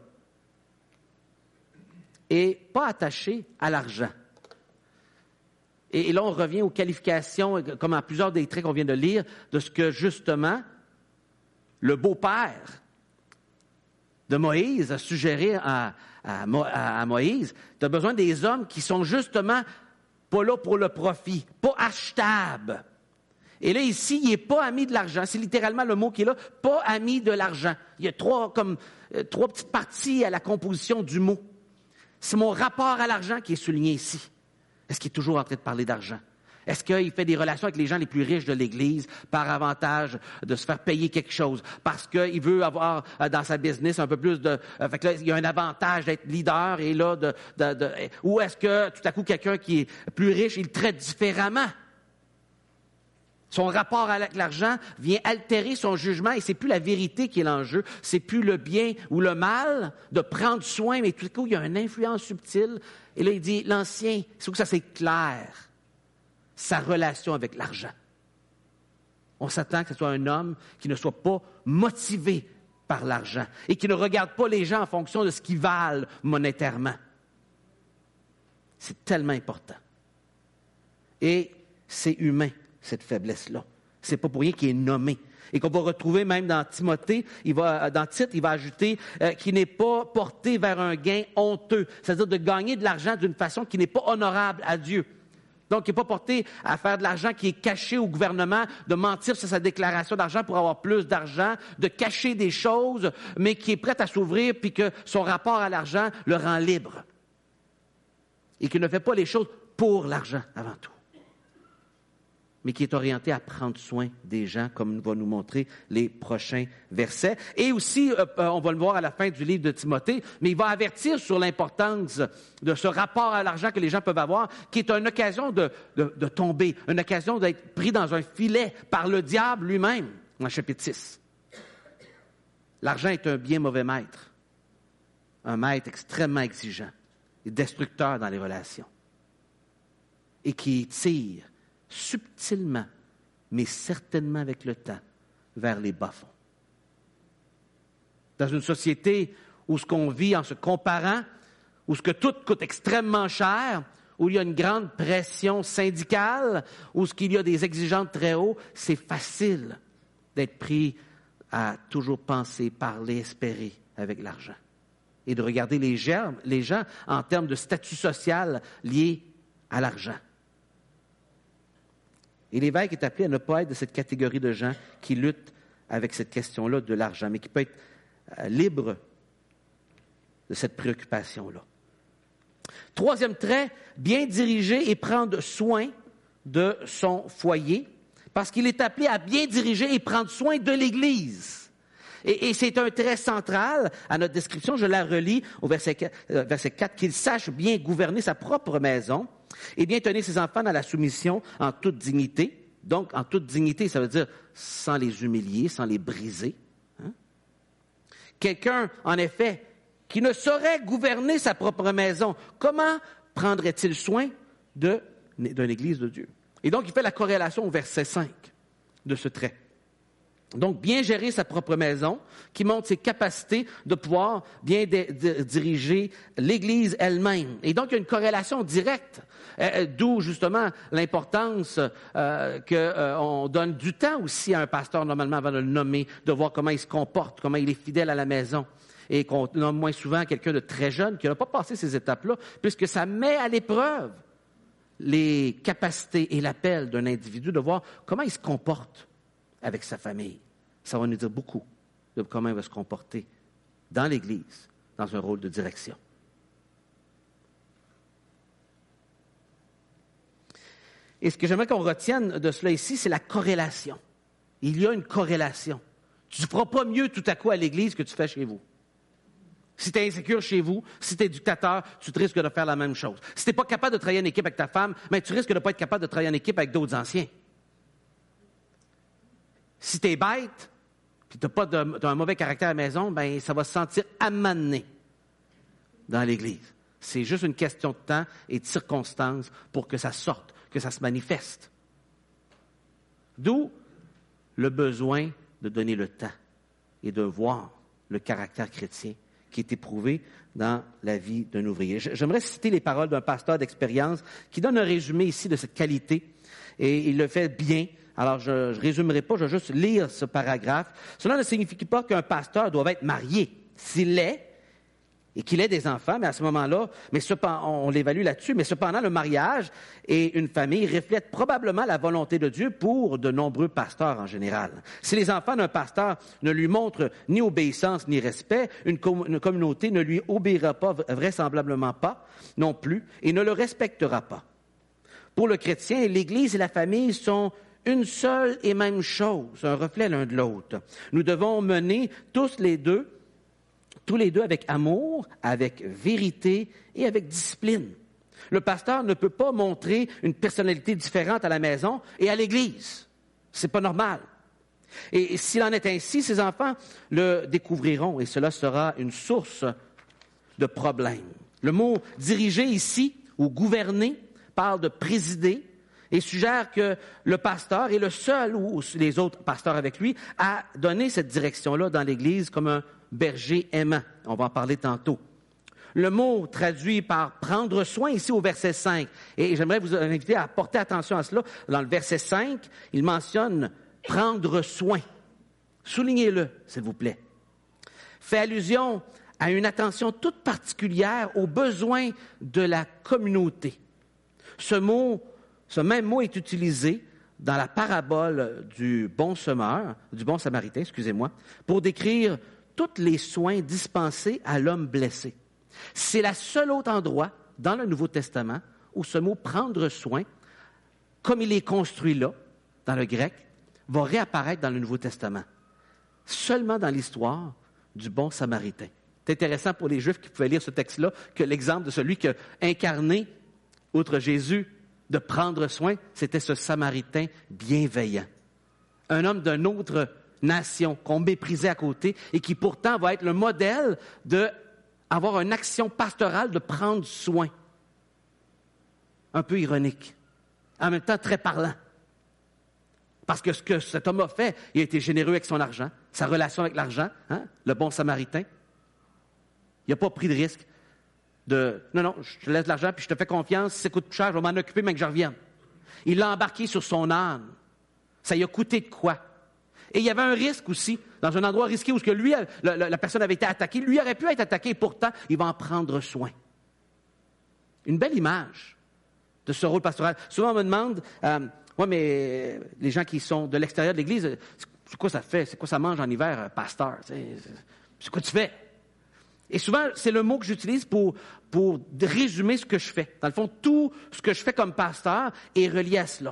Et pas attaché à l'argent. Et là, on revient aux qualifications, comme à plusieurs des traits qu'on vient de lire, de ce que, justement, le beau-père de Moïse a suggéré à, à, à Moïse. Tu as besoin des hommes qui sont, justement, pas là pour le profit, pas achetables. Et là, ici, il n'est pas ami de l'argent. C'est littéralement le mot qui est là, pas ami de l'argent. Il y a trois, comme, euh, trois petites parties à la composition du mot. C'est mon rapport à l'argent qui est souligné ici. Est-ce qu'il est toujours en train de parler d'argent? Est-ce qu'il fait des relations avec les gens les plus riches de l'Église par avantage de se faire payer quelque chose? Parce qu'il veut avoir dans sa business un peu plus de... Euh, fait que là, il y a un avantage d'être leader et là, de, de, de, ou est-ce que tout à coup, quelqu'un qui est plus riche, il le traite différemment? Son rapport avec l'argent vient altérer son jugement et c'est plus la vérité qui est l'enjeu, c'est plus le bien ou le mal de prendre soin, mais tout à coup, il y a une influence subtile. Et là, il dit, l'ancien, il faut que ça c'est clair, sa relation avec l'argent. On s'attend que ce soit un homme qui ne soit pas motivé par l'argent et qui ne regarde pas les gens en fonction de ce qu'ils valent monétairement. C'est tellement important. Et c'est humain, cette faiblesse-là. C'est pas pour rien qu'il est nommé. Et qu'on va retrouver même dans Timothée, il va, dans Tite, il va ajouter euh, qu'il n'est pas porté vers un gain honteux, c'est-à-dire de gagner de l'argent d'une façon qui n'est pas honorable à Dieu. Donc, il n'est pas porté à faire de l'argent qui est caché au gouvernement, de mentir sur sa déclaration d'argent pour avoir plus d'argent, de cacher des choses, mais qui est prêt à s'ouvrir puis que son rapport à l'argent le rend libre. Et qu'il ne fait pas les choses pour l'argent avant tout. mais qui est orienté à prendre soin des gens, comme va nous montrer les prochains versets. Et aussi, euh, on va le voir à la fin du livre de Timothée, mais il va avertir sur l'importance de ce rapport à l'argent que les gens peuvent avoir, qui est une occasion de, de, de tomber, une occasion d'être pris dans un filet par le diable lui-même, dans chapitre six. L'argent est un bien mauvais maître, un maître extrêmement exigeant et destructeur dans les relations, et qui tire subtilement, mais certainement avec le temps, vers les bas-fonds. Dans une société où ce qu'on vit en se comparant, où ce que tout coûte extrêmement cher, où il y a une grande pression syndicale, où ce qu'il y a des exigences très hautes, c'est facile d'être pris à toujours penser, parler, espérer avec l'argent. Et de regarder les gens, les gens en termes de statut social lié à l'argent. Et l'évêque est appelé à ne pas être de cette catégorie de gens qui luttent avec cette question-là de l'argent, mais qui peut être euh, libre de cette préoccupation-là. Troisième trait, bien diriger et prendre soin de son foyer, parce qu'il est appelé à bien diriger et prendre soin de l'Église. Et, et c'est un trait central à notre description. Je la relis au verset quatre, euh, verset quatre, qu'il sache bien gouverner sa propre maison et bien tenir ses enfants dans la soumission en toute dignité. Donc, en toute dignité, ça veut dire sans les humilier, sans les briser. Hein? Quelqu'un, en effet, qui ne saurait gouverner sa propre maison, comment prendrait-il soin de, d'une Église de Dieu? Et donc, il fait la corrélation au verset cinq de ce trait. Donc, bien gérer sa propre maison, qui montre ses capacités de pouvoir bien de, de, diriger l'Église elle-même. Et donc, il y a une corrélation directe, euh, d'où justement l'importance euh, qu'on euh, donne du temps aussi à un pasteur, normalement, avant de le nommer, de voir comment il se comporte, comment il est fidèle à la maison. Et qu'on nomme moins souvent quelqu'un de très jeune qui n'a pas passé ces étapes-là, puisque ça met à l'épreuve les capacités et l'appel d'un individu de voir comment il se comporte avec sa famille. Ça va nous dire beaucoup de comment il va se comporter dans l'Église, dans un rôle de direction. Et ce que j'aimerais qu'on retienne de cela ici, c'est la corrélation. Il y a une corrélation. Tu ne feras pas mieux tout à coup à l'Église que tu fais chez vous. Si tu es insécure chez vous, si tu es éducateur, tu te risques de faire la même chose. Si tu n'es pas capable de travailler en équipe avec ta femme, mais tu risques de ne pas être capable de travailler en équipe avec d'autres anciens. Si tu es bête, puis tu n'as pas de, un mauvais caractère à la maison, ben ça va se sentir amené dans l'Église. C'est juste une question de temps et de circonstances pour que ça sorte, que ça se manifeste. D'où le besoin de donner le temps et de voir le caractère chrétien qui est éprouvé dans la vie d'un ouvrier. J'aimerais citer les paroles d'un pasteur d'expérience qui donne un résumé ici de cette qualité, et il le fait bien. Alors, je ne résumerai pas, je vais juste lire ce paragraphe. Cela ne signifie pas qu'un pasteur doit être marié. S'il l'est, et qu'il ait des enfants, mais à ce moment-là, mais cependant, on l'évalue là-dessus, mais cependant, le mariage et une famille reflètent probablement la volonté de Dieu pour de nombreux pasteurs en général. Si les enfants d'un pasteur ne lui montrent ni obéissance ni respect, une, com- une communauté ne lui obéira pas, vraisemblablement pas non plus, et ne le respectera pas. Pour le chrétien, l'Église et la famille sont une seule et même chose, un reflet l'un de l'autre. Nous devons mener tous les deux tous les deux avec amour, avec vérité et avec discipline. Le pasteur ne peut pas montrer une personnalité différente à la maison et à l'Église. C'est pas normal. Et s'il en est ainsi, ses enfants le découvriront et cela sera une source de problèmes. Le mot « diriger » ici, ou « gouverner », parle de « présider » et suggère que le pasteur est le seul, ou les autres pasteurs avec lui, à donner cette direction-là dans l'Église comme un berger aimant. On va en parler tantôt. Le mot traduit par « prendre soin » ici au verset cinq. Et j'aimerais vous inviter à porter attention à cela. Dans le verset cinq, il mentionne « prendre soin ». Soulignez-le, s'il vous plaît. Fait allusion à une attention toute particulière aux besoins de la communauté. Ce mot, ce même mot est utilisé dans la parabole du bon semeur, du bon samaritain, excusez-moi, pour décrire tous les soins dispensés à l'homme blessé. C'est le seul autre endroit dans le Nouveau Testament où ce mot « prendre soin », comme il est construit là, dans le grec, va réapparaître dans le Nouveau Testament, seulement dans l'histoire du bon Samaritain. C'est intéressant pour les Juifs qui pouvaient lire ce texte-là que l'exemple de celui qui a incarné, outre Jésus, de prendre soin, c'était ce Samaritain bienveillant. Un homme d'une autre nation qu'on méprisait à côté et qui pourtant va être le modèle d'avoir une action pastorale de prendre soin. Un peu ironique, en même temps très parlant. Parce que ce que cet homme a fait, il a été généreux avec son argent, sa relation avec l'argent, hein, le bon Samaritain. Il n'a pas pris de risque de « Non, non, je te laisse de l'argent, puis je te fais confiance, si ça coûte plus cher, je vais m'en occuper, mais que je revienne. » Il l'a embarqué sur son âne. Ça lui a coûté de quoi? Et il y avait un risque aussi, dans un endroit risqué où que lui, la, la, la personne avait été attaquée. Lui aurait pu être attaqué, pourtant, il va en prendre soin. Une belle image de ce rôle pastoral. Souvent, on me demande, euh, « Ouais, mais les gens qui sont de l'extérieur de l'Église, c'est quoi ça fait? C'est quoi ça mange en hiver, pasteur? C'est quoi tu fais? » Et souvent, c'est le mot que j'utilise pour, pour résumer ce que je fais. Dans le fond, tout ce que je fais comme pasteur est relié à cela.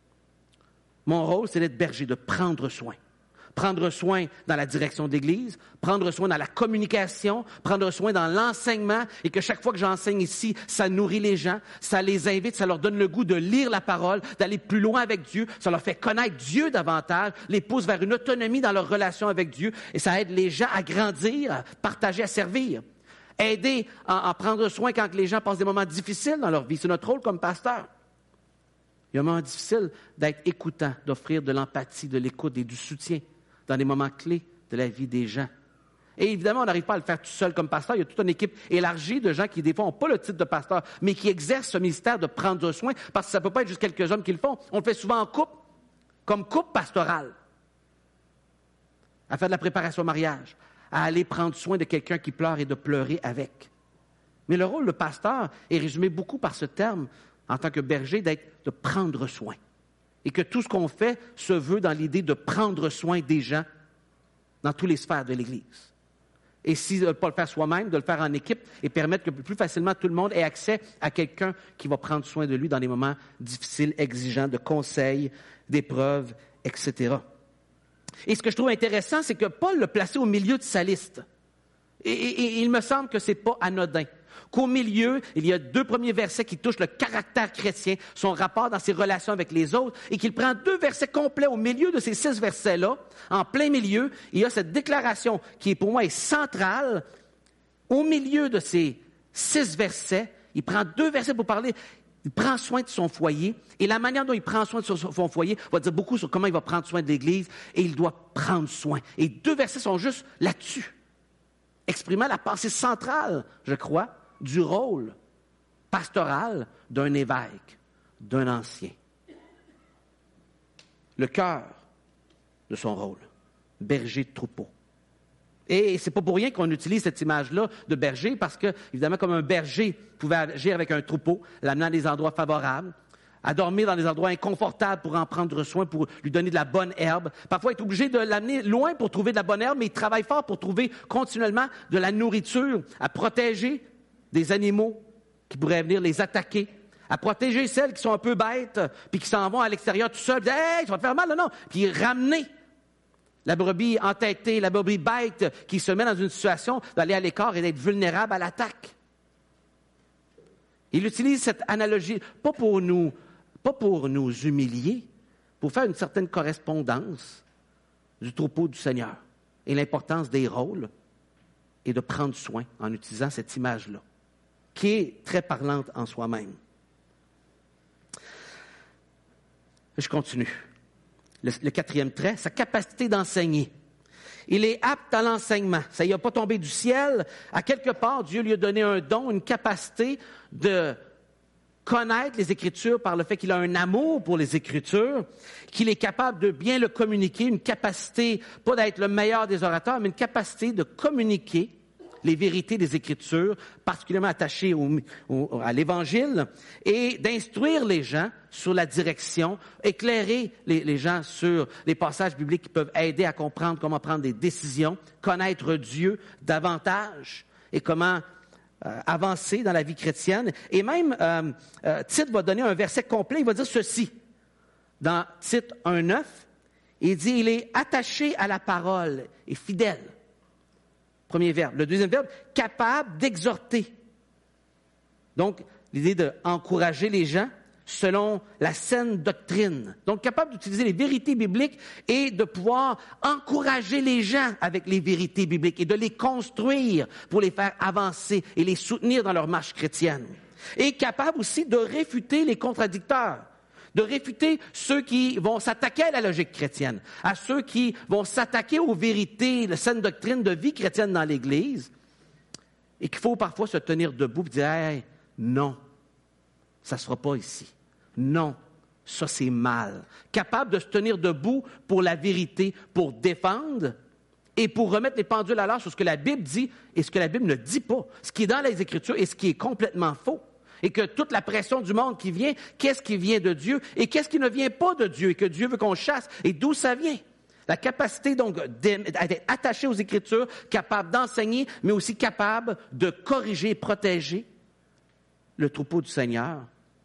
Mon rôle, c'est d'être berger, de prendre soin. Prendre soin dans la direction de l'Église, prendre soin dans la communication, prendre soin dans l'enseignement, et que chaque fois que j'enseigne ici, ça nourrit les gens, ça les invite, ça leur donne le goût de lire la parole, d'aller plus loin avec Dieu, ça leur fait connaître Dieu davantage, les pousse vers une autonomie dans leur relation avec Dieu, et ça aide les gens à grandir, à partager, à servir. Aider à, à prendre soin quand les gens passent des moments difficiles dans leur vie, c'est notre rôle comme pasteur. Il y a un moment difficile d'être écoutant, d'offrir de l'empathie, de l'écoute et du soutien dans les moments clés de la vie des gens. Et évidemment, on n'arrive pas à le faire tout seul comme pasteur. Il y a toute une équipe élargie de gens qui, des fois, n'ont pas le titre de pasteur, mais qui exercent ce ministère de prendre soin, parce que ça ne peut pas être juste quelques hommes qui le font. On le fait souvent en couple, comme couple pastoral, à faire de la préparation au mariage, à aller prendre soin de quelqu'un qui pleure et de pleurer avec. Mais le rôle de pasteur est résumé beaucoup par ce terme, en tant que berger, d'être de prendre soin. Et que tout ce qu'on fait se veut dans l'idée de prendre soin des gens dans toutes les sphères de l'Église. Et si de ne pas le faire soi-même, de le faire en équipe et permettre que plus facilement tout le monde ait accès à quelqu'un qui va prendre soin de lui dans les moments difficiles, exigeants, de conseils, d'épreuves, et cetera. Et ce que je trouve intéressant, c'est que Paul l'a placé au milieu de sa liste. Et, et, et il me semble que ce n'est pas anodin. Qu'au milieu, il y a deux premiers versets qui touchent le caractère chrétien, son rapport dans ses relations avec les autres, et qu'il prend deux versets complets au milieu de ces six versets-là, en plein milieu. Il y a cette déclaration qui, pour moi, est centrale. Au milieu de ces six versets, il prend deux versets pour parler. Il prend soin de son foyer, et la manière dont il prend soin de son foyer va dire beaucoup sur comment il va prendre soin de l'Église, et il doit prendre soin. Et deux versets sont juste là-dessus, exprimant la pensée centrale, je crois, du rôle pastoral d'un évêque, d'un ancien. Le cœur de son rôle, berger de troupeau. Et c'est pas pour rien qu'on utilise cette image-là de berger, parce que, évidemment, comme un berger pouvait agir avec un troupeau, l'amener à des endroits favorables, à dormir dans des endroits inconfortables pour en prendre soin, pour lui donner de la bonne herbe. Parfois, il est obligé de l'amener loin pour trouver de la bonne herbe, mais il travaille fort pour trouver continuellement de la nourriture, à protéger des animaux qui pourraient venir les attaquer, à protéger celles qui sont un peu bêtes, puis qui s'en vont à l'extérieur tout seuls, puis « Hey, ça va te faire mal! » Non, non. Puis ramener la brebis entêtée, la brebis bête qui se met dans une situation d'aller à l'écart et d'être vulnérable à l'attaque. Il utilise cette analogie, pas pour nous, pas pour nous humilier, pour faire une certaine correspondance du troupeau du Seigneur et l'importance des rôles et de prendre soin en utilisant cette image-là, qui est très parlante en soi-même. Je continue. Le, le quatrième trait, sa capacité d'enseigner. Il est apte à l'enseignement. Ça n'y a pas tombé du ciel. À quelque part, Dieu lui a donné un don, une capacité de connaître les Écritures par le fait qu'il a un amour pour les Écritures, qu'il est capable de bien le communiquer, une capacité, pas d'être le meilleur des orateurs, mais une capacité de communiquer les vérités des Écritures, particulièrement attachées au, au, à l'Évangile, et d'instruire les gens sur la direction, éclairer les, les gens sur les passages bibliques qui peuvent aider à comprendre comment prendre des décisions, connaître Dieu davantage et comment euh, avancer dans la vie chrétienne. Et même, euh, euh, Tite va donner un verset complet, il va dire ceci. dans Tite un neuf, il dit, il est attaché à la parole et fidèle. Premier verbe. Le deuxième verbe, capable d'exhorter. Donc, l'idée d'encourager les gens selon la saine doctrine. Donc, capable d'utiliser les vérités bibliques et de pouvoir encourager les gens avec les vérités bibliques et de les construire pour les faire avancer et les soutenir dans leur marche chrétienne. Et capable aussi de réfuter les contradicteurs, de réfuter ceux qui vont s'attaquer à la logique chrétienne, à ceux qui vont s'attaquer aux vérités, la saine doctrine de vie chrétienne dans l'Église, et qu'il faut parfois se tenir debout et dire hey, « non, ça ne se fera pas ici. Non, ça c'est mal. » Capable de se tenir debout pour la vérité, pour défendre et pour remettre les pendules à l'heure sur ce que la Bible dit et ce que la Bible ne dit pas, ce qui est dans les Écritures et ce qui est complètement faux. Et que toute la pression du monde qui vient, qu'est-ce qui vient de Dieu et qu'est-ce qui ne vient pas de Dieu et que Dieu veut qu'on chasse et d'où ça vient. La capacité donc d'être attaché aux Écritures, capable d'enseigner, mais aussi capable de corriger et protéger le troupeau du Seigneur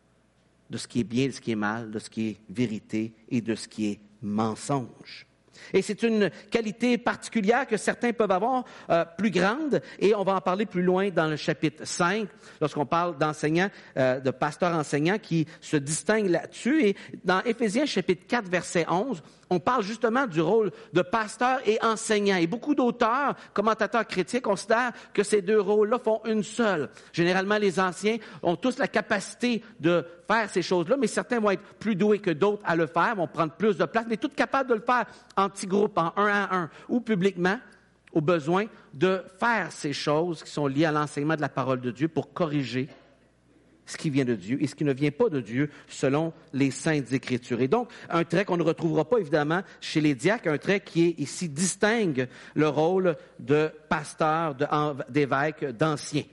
de ce qui est bien, de ce qui est mal, de ce qui est vérité et de ce qui est mensonge. Et c'est une qualité particulière que certains peuvent avoir, euh, plus grande, et on va en parler plus loin dans le chapitre cinq, lorsqu'on parle d'enseignants, euh, de pasteurs enseignants qui se distinguent là-dessus. Et dans Éphésiens chapitre quatre, verset onze, on parle justement du rôle de pasteur et enseignant. Et beaucoup d'auteurs, commentateurs chrétiens considèrent que ces deux rôles-là font une seule. Généralement, les anciens ont tous la capacité de faire ces choses-là, mais certains vont être plus doués que d'autres à le faire, vont prendre plus de place, mais tous capables de le faire en petits groupes, en un à un, ou publiquement, au besoin de faire ces choses qui sont liées à l'enseignement de la parole de Dieu pour corriger ce qui vient de Dieu et ce qui ne vient pas de Dieu selon les Saintes Écritures. Et donc, un trait qu'on ne retrouvera pas évidemment chez les diacres, un trait qui est ici distingue le rôle de pasteur, de, d'évêque, d'ancien.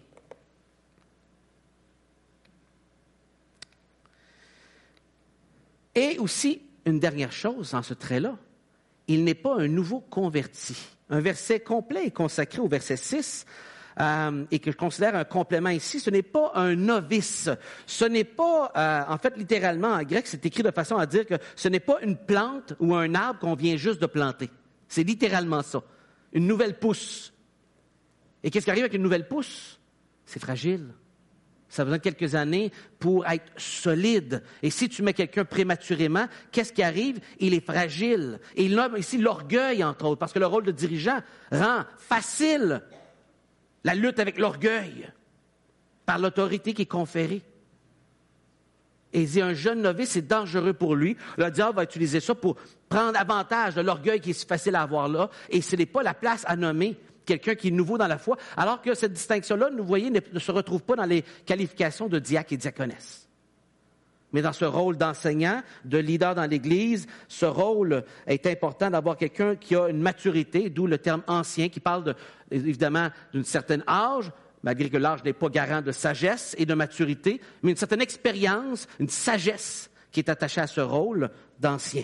Et aussi, une dernière chose dans ce trait-là, il n'est pas un nouveau converti. Un verset complet est consacré au verset six, Euh, et que je considère un complément ici, ce n'est pas un novice. Ce n'est pas, euh, en fait, littéralement, en grec, c'est écrit de façon à dire que ce n'est pas une plante ou un arbre qu'on vient juste de planter. C'est littéralement ça. Une nouvelle pousse. Et qu'est-ce qui arrive avec une nouvelle pousse? C'est fragile. Ça a besoin de quelques années pour être solide. Et si tu mets quelqu'un prématurément, qu'est-ce qui arrive? Il est fragile. Et il a ici l'orgueil, entre autres, parce que le rôle de dirigeant rend facile la lutte avec l'orgueil par l'autorité qui est conférée. Et il dit, un jeune novice, c'est dangereux pour lui. Le diable va utiliser ça pour prendre avantage de l'orgueil qui est si facile à avoir là. Et ce n'est pas la place à nommer quelqu'un qui est nouveau dans la foi. Alors que cette distinction-là, vous voyez, ne se retrouve pas dans les qualifications de diacre et diaconesse. Mais dans ce rôle d'enseignant, de leader dans l'Église, ce rôle est important d'avoir quelqu'un qui a une maturité, d'où le terme ancien, qui parle de, évidemment d'un certain âge, malgré que l'âge n'est pas garant de sagesse et de maturité, mais une certaine expérience, une sagesse qui est attachée à ce rôle d'ancien.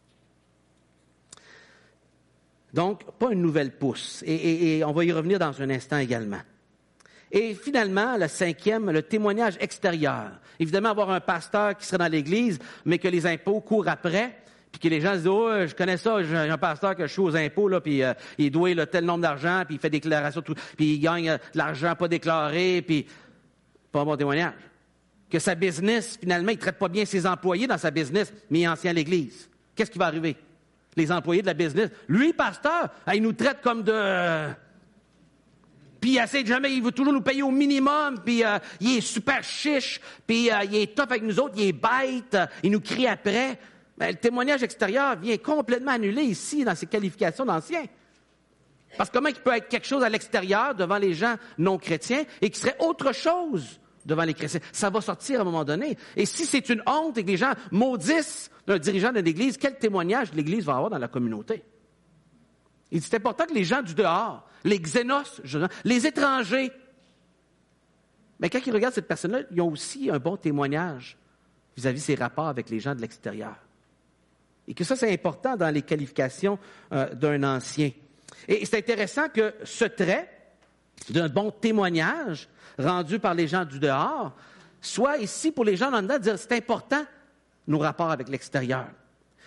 Donc, pas une nouvelle pousse. Et, et, et on va y revenir dans un instant également. Et finalement, le cinquième, le témoignage extérieur. Évidemment, avoir un pasteur qui serait dans l'Église, mais que les impôts courent après, puis que les gens se disent « Oh, je connais ça, j'ai un pasteur que je suis aux impôts, là, puis euh, il doit là, tel nombre d'argent, puis il fait des déclarations, tout, puis il gagne euh, de l'argent pas déclaré, puis pas un bon témoignage. » Que sa business, finalement, il ne traite pas bien ses employés dans sa business, mais il est ancien à l'Église. Qu'est-ce qui va arriver? Les employés de la business. Lui, pasteur, il nous traite comme de... Euh, puis il essaie de jamais, il veut toujours nous payer au minimum, puis euh, il est super chiche, puis euh, il est tough avec nous autres, il est bête, euh, il nous crie après. Ben, le témoignage extérieur vient complètement annuler ici dans ses qualifications d'ancien. Parce que comment il peut être quelque chose à l'extérieur devant les gens non chrétiens et qui serait autre chose devant les chrétiens? Ça va sortir à un moment donné. Et si c'est une honte et que les gens maudissent un dirigeant de l'Église, quel témoignage l'Église va avoir dans la communauté? Il dit, c'est important que les gens du dehors, les xénos, les étrangers, mais quand ils regardent cette personne-là, ils ont aussi un bon témoignage vis-à-vis de ses rapports avec les gens de l'extérieur. Et que ça, c'est important dans les qualifications euh, d'un ancien. Et c'est intéressant que ce trait d'un bon témoignage rendu par les gens du dehors soit ici pour les gens en dedans de dire, c'est important nos rapports avec l'extérieur.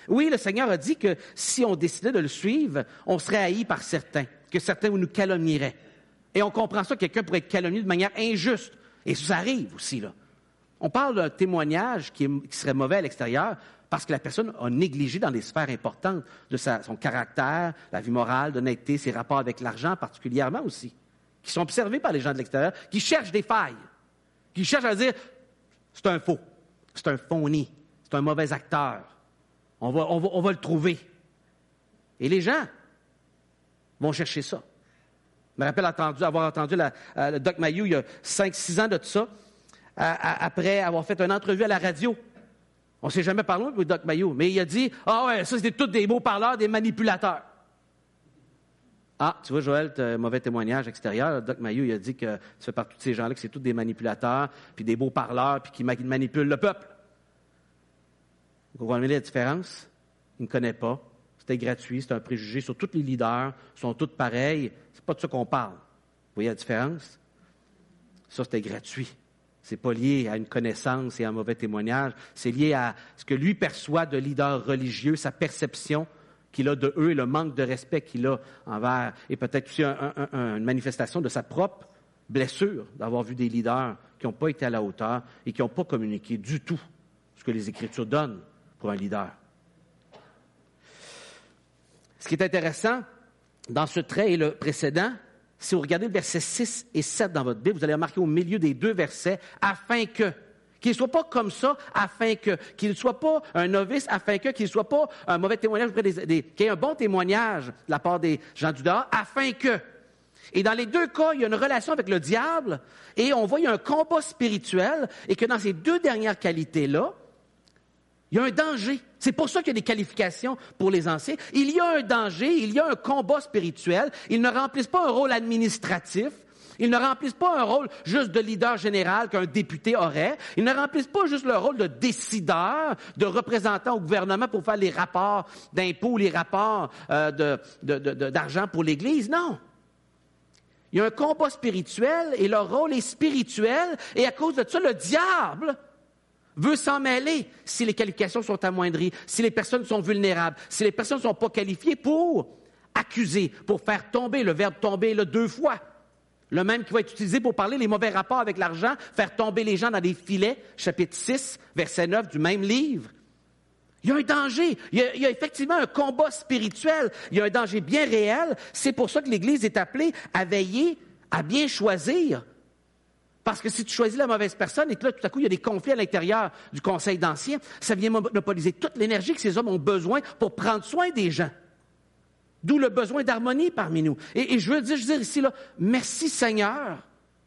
Oui, le Seigneur a dit que si on décidait de le suivre, on serait haï par certains, que certains nous calomnieraient. Et on comprend ça, quelqu'un pourrait être calomnié de manière injuste. Et ça arrive aussi, là. On parle d'un témoignage qui, est, qui serait mauvais à l'extérieur parce que la personne a négligé dans des sphères importantes de sa, son caractère, la vie morale, l'honnêteté, ses rapports avec l'argent particulièrement aussi, qui sont observés par les gens de l'extérieur, qui cherchent des failles, qui cherchent à dire « c'est un faux, c'est un phony, c'est un mauvais acteur, on va, on va, on va le trouver ». Et les gens vont chercher ça. Je me rappelle entendu, avoir entendu la, euh, le Doc Mayou il y a cinq six ans de tout ça, à, à, après avoir fait une entrevue à la radio. On ne s'est jamais parlé avec Doc Mayou, mais il a dit « Ah ouais, ça c'était tous des beaux parleurs, des manipulateurs. » Ah, tu vois, Joël, tu as un mauvais témoignage extérieur. Doc Mayou, il a dit que tu fais partie de ces gens-là, que c'est tous des manipulateurs, puis des beaux parleurs, puis qui manipulent le peuple. Vous comprenez la différence? Il ne connaît pas. C'était gratuit, c'est un préjugé sur tous les leaders, ils sont tous pareils. C'est pas de ça qu'on parle. Vous voyez la différence? Ça, c'était gratuit. C'est pas lié à une connaissance et à un mauvais témoignage. C'est lié à ce que lui perçoit de leaders religieux, sa perception qu'il a de eux et le manque de respect qu'il a envers, et peut-être aussi un, un, un, une manifestation de sa propre blessure d'avoir vu des leaders qui n'ont pas été à la hauteur et qui n'ont pas communiqué du tout ce que les Écritures donnent pour un leader. Ce qui est intéressant dans ce trait et le précédent, si vous regardez le verset six et sept dans votre Bible, vous allez remarquer au milieu des deux versets « afin que ». Qu'il ne soit pas comme ça, afin que. Qu'il ne soit pas un novice, afin que. Qu'il ne soit pas un mauvais témoignage auprès des, des. Qu'il y ait un bon témoignage de la part des gens du dehors, afin que. Et dans les deux cas, il y a une relation avec le diable et on voit qu'il y a un combat spirituel et que dans ces deux dernières qualités-là, il y a un danger. C'est pour ça qu'il y a des qualifications pour les anciens. Il y a un danger, il y a un combat spirituel. Ils ne remplissent pas un rôle administratif. Ils ne remplissent pas un rôle juste de leader général qu'un député aurait. Ils ne remplissent pas juste le rôle de décideur, de représentant au gouvernement pour faire les rapports d'impôts, les rapports euh, de, de, de, d'argent pour l'Église. Non. Il y a un combat spirituel et leur rôle est spirituel. Et à cause de ça, le diable veut s'en mêler si les qualifications sont amoindries, si les personnes sont vulnérables, si les personnes ne sont pas qualifiées pour accuser, pour faire tomber, le verbe tomber là deux fois. Le même qui va être utilisé pour parler les mauvais rapports avec l'argent, faire tomber les gens dans des filets, chapitre six, verset neuf du même livre. Il y a un danger. Il y a, il y a effectivement un combat spirituel. Il y a un danger bien réel. C'est pour ça que l'Église est appelée à veiller, à bien choisir. Parce que si tu choisis la mauvaise personne et que là, tout à coup, il y a des conflits à l'intérieur du Conseil d'anciens, ça vient monopoliser toute l'énergie que ces hommes ont besoin pour prendre soin des gens. D'où le besoin d'harmonie parmi nous. Et, et je veux dire, je veux dire ici, là, merci Seigneur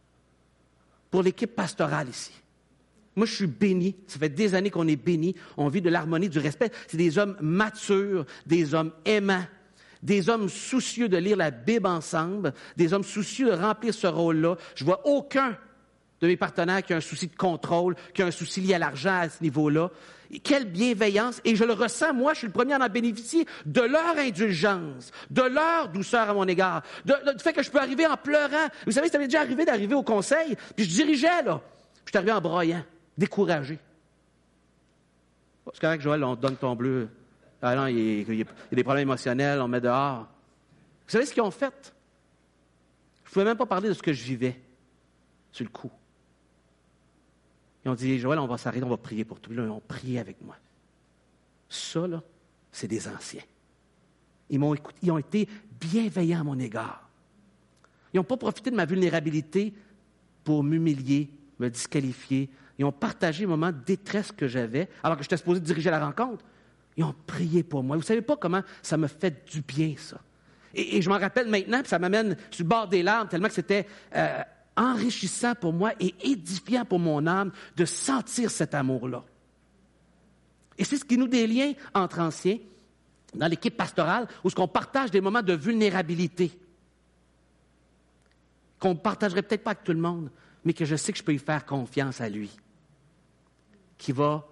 pour l'équipe pastorale ici. Moi, je suis béni. Ça fait des années qu'on est béni. On vit de l'harmonie, du respect. C'est des hommes matures, des hommes aimants, des hommes soucieux de lire la Bible ensemble, des hommes soucieux de remplir ce rôle-là. Je vois aucun de mes partenaires qui a un souci de contrôle, qui a un souci lié à l'argent à ce niveau-là. Et quelle bienveillance! Et je le ressens, moi, je suis le premier à en bénéficier de leur indulgence, de leur douceur à mon égard, de, de, du fait que je peux arriver en pleurant. Vous savez, ça m'est déjà arrivé d'arriver au conseil, puis je dirigeais, là. Puis je suis arrivé en broyant, découragé. C'est correct, Joël, on te donne ton bleu. Ah non, il y, a, il y a des problèmes émotionnels, on met dehors. Vous savez ce qu'ils ont fait? Je ne pouvais même pas parler de ce que je vivais sur le coup. Ils ont dit, Joël, on va s'arrêter, on va prier pour toi. Là, ils ont prié avec moi. Ça, là, c'est des anciens. Ils m'ont écouté, ils ont été bienveillants à mon égard. Ils n'ont pas profité de ma vulnérabilité pour m'humilier, me disqualifier. Ils ont partagé le moment de détresse que j'avais, alors que j'étais supposé diriger la rencontre. Ils ont prié pour moi. Vous ne savez pas comment ça me fait du bien, ça. Et, et je m'en rappelle maintenant, puis ça m'amène sur le bord des larmes, tellement que c'était euh, enrichissant pour moi et édifiant pour mon âme de sentir cet amour-là. Et c'est ce qui nous lie des liens entre anciens, dans l'équipe pastorale, où ce qu'on partage des moments de vulnérabilité, qu'on ne partagerait peut-être pas avec tout le monde, mais que je sais que je peux y faire confiance à lui, qui va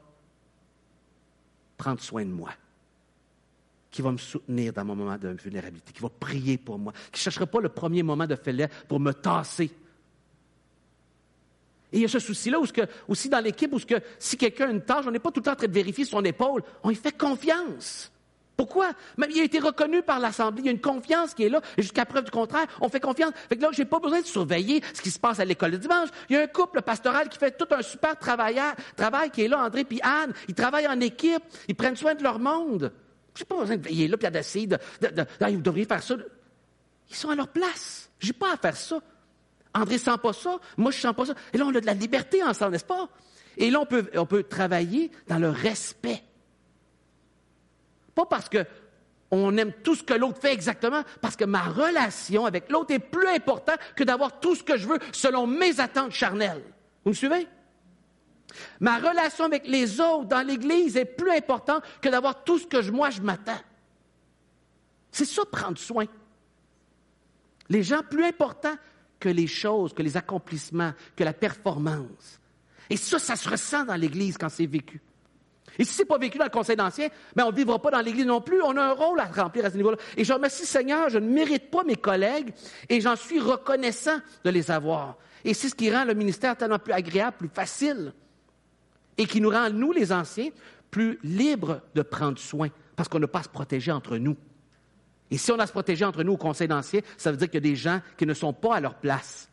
prendre soin de moi, qui va me soutenir dans mon moment de vulnérabilité, qui va prier pour moi, qui ne cherchera pas le premier moment de faiblesse pour me tasser. Et il y a ce souci-là où ce que, aussi dans l'équipe, où ce que, si quelqu'un a une tâche, on n'est pas tout le temps en train de vérifier son épaule, on lui fait confiance. Pourquoi? Même il a été reconnu par l'Assemblée, il y a une confiance qui est là, et jusqu'à preuve du contraire, on fait confiance. Fait que là, j'ai pas besoin de surveiller ce qui se passe à l'école le dimanche. Il y a un couple pastoral qui fait tout un super travail, travail qui est là, André puis Anne. Ils travaillent en équipe, ils prennent soin de leur monde. J'ai pas besoin de veiller là, puis d'essayer de, de, de, de, vous devriez faire ça. Ils sont à leur place. J'ai pas à faire ça. André ne sent pas ça, moi je sens pas ça. Et là, on a de la liberté ensemble, n'est-ce pas? Et là, on peut, on peut travailler dans le respect. Pas parce qu'on aime tout ce que l'autre fait exactement, parce que ma relation avec l'autre est plus importante que d'avoir tout ce que je veux selon mes attentes charnelles. Vous me suivez? Ma relation avec les autres dans l'Église est plus importante que d'avoir tout ce que je, moi je m'attends. C'est ça, prendre soin. Les gens plus importants que les choses, que les accomplissements, que la performance. Et ça, ça se ressent dans l'Église quand c'est vécu. Et si ce n'est pas vécu dans le conseil d'anciens, ben on ne vivra pas dans l'Église non plus. On a un rôle à remplir à ce niveau-là. Et je remercie Seigneur, je ne mérite pas mes collègues et j'en suis reconnaissant de les avoir. Et c'est ce qui rend le ministère tellement plus agréable, plus facile. Et qui nous rend, nous les anciens, plus libres de prendre soin. Parce qu'on n'a pas à se protéger entre nous. Et si on a à se protéger entre nous au conseil d'anciens, ça veut dire qu'il y a des gens qui ne sont pas à leur place.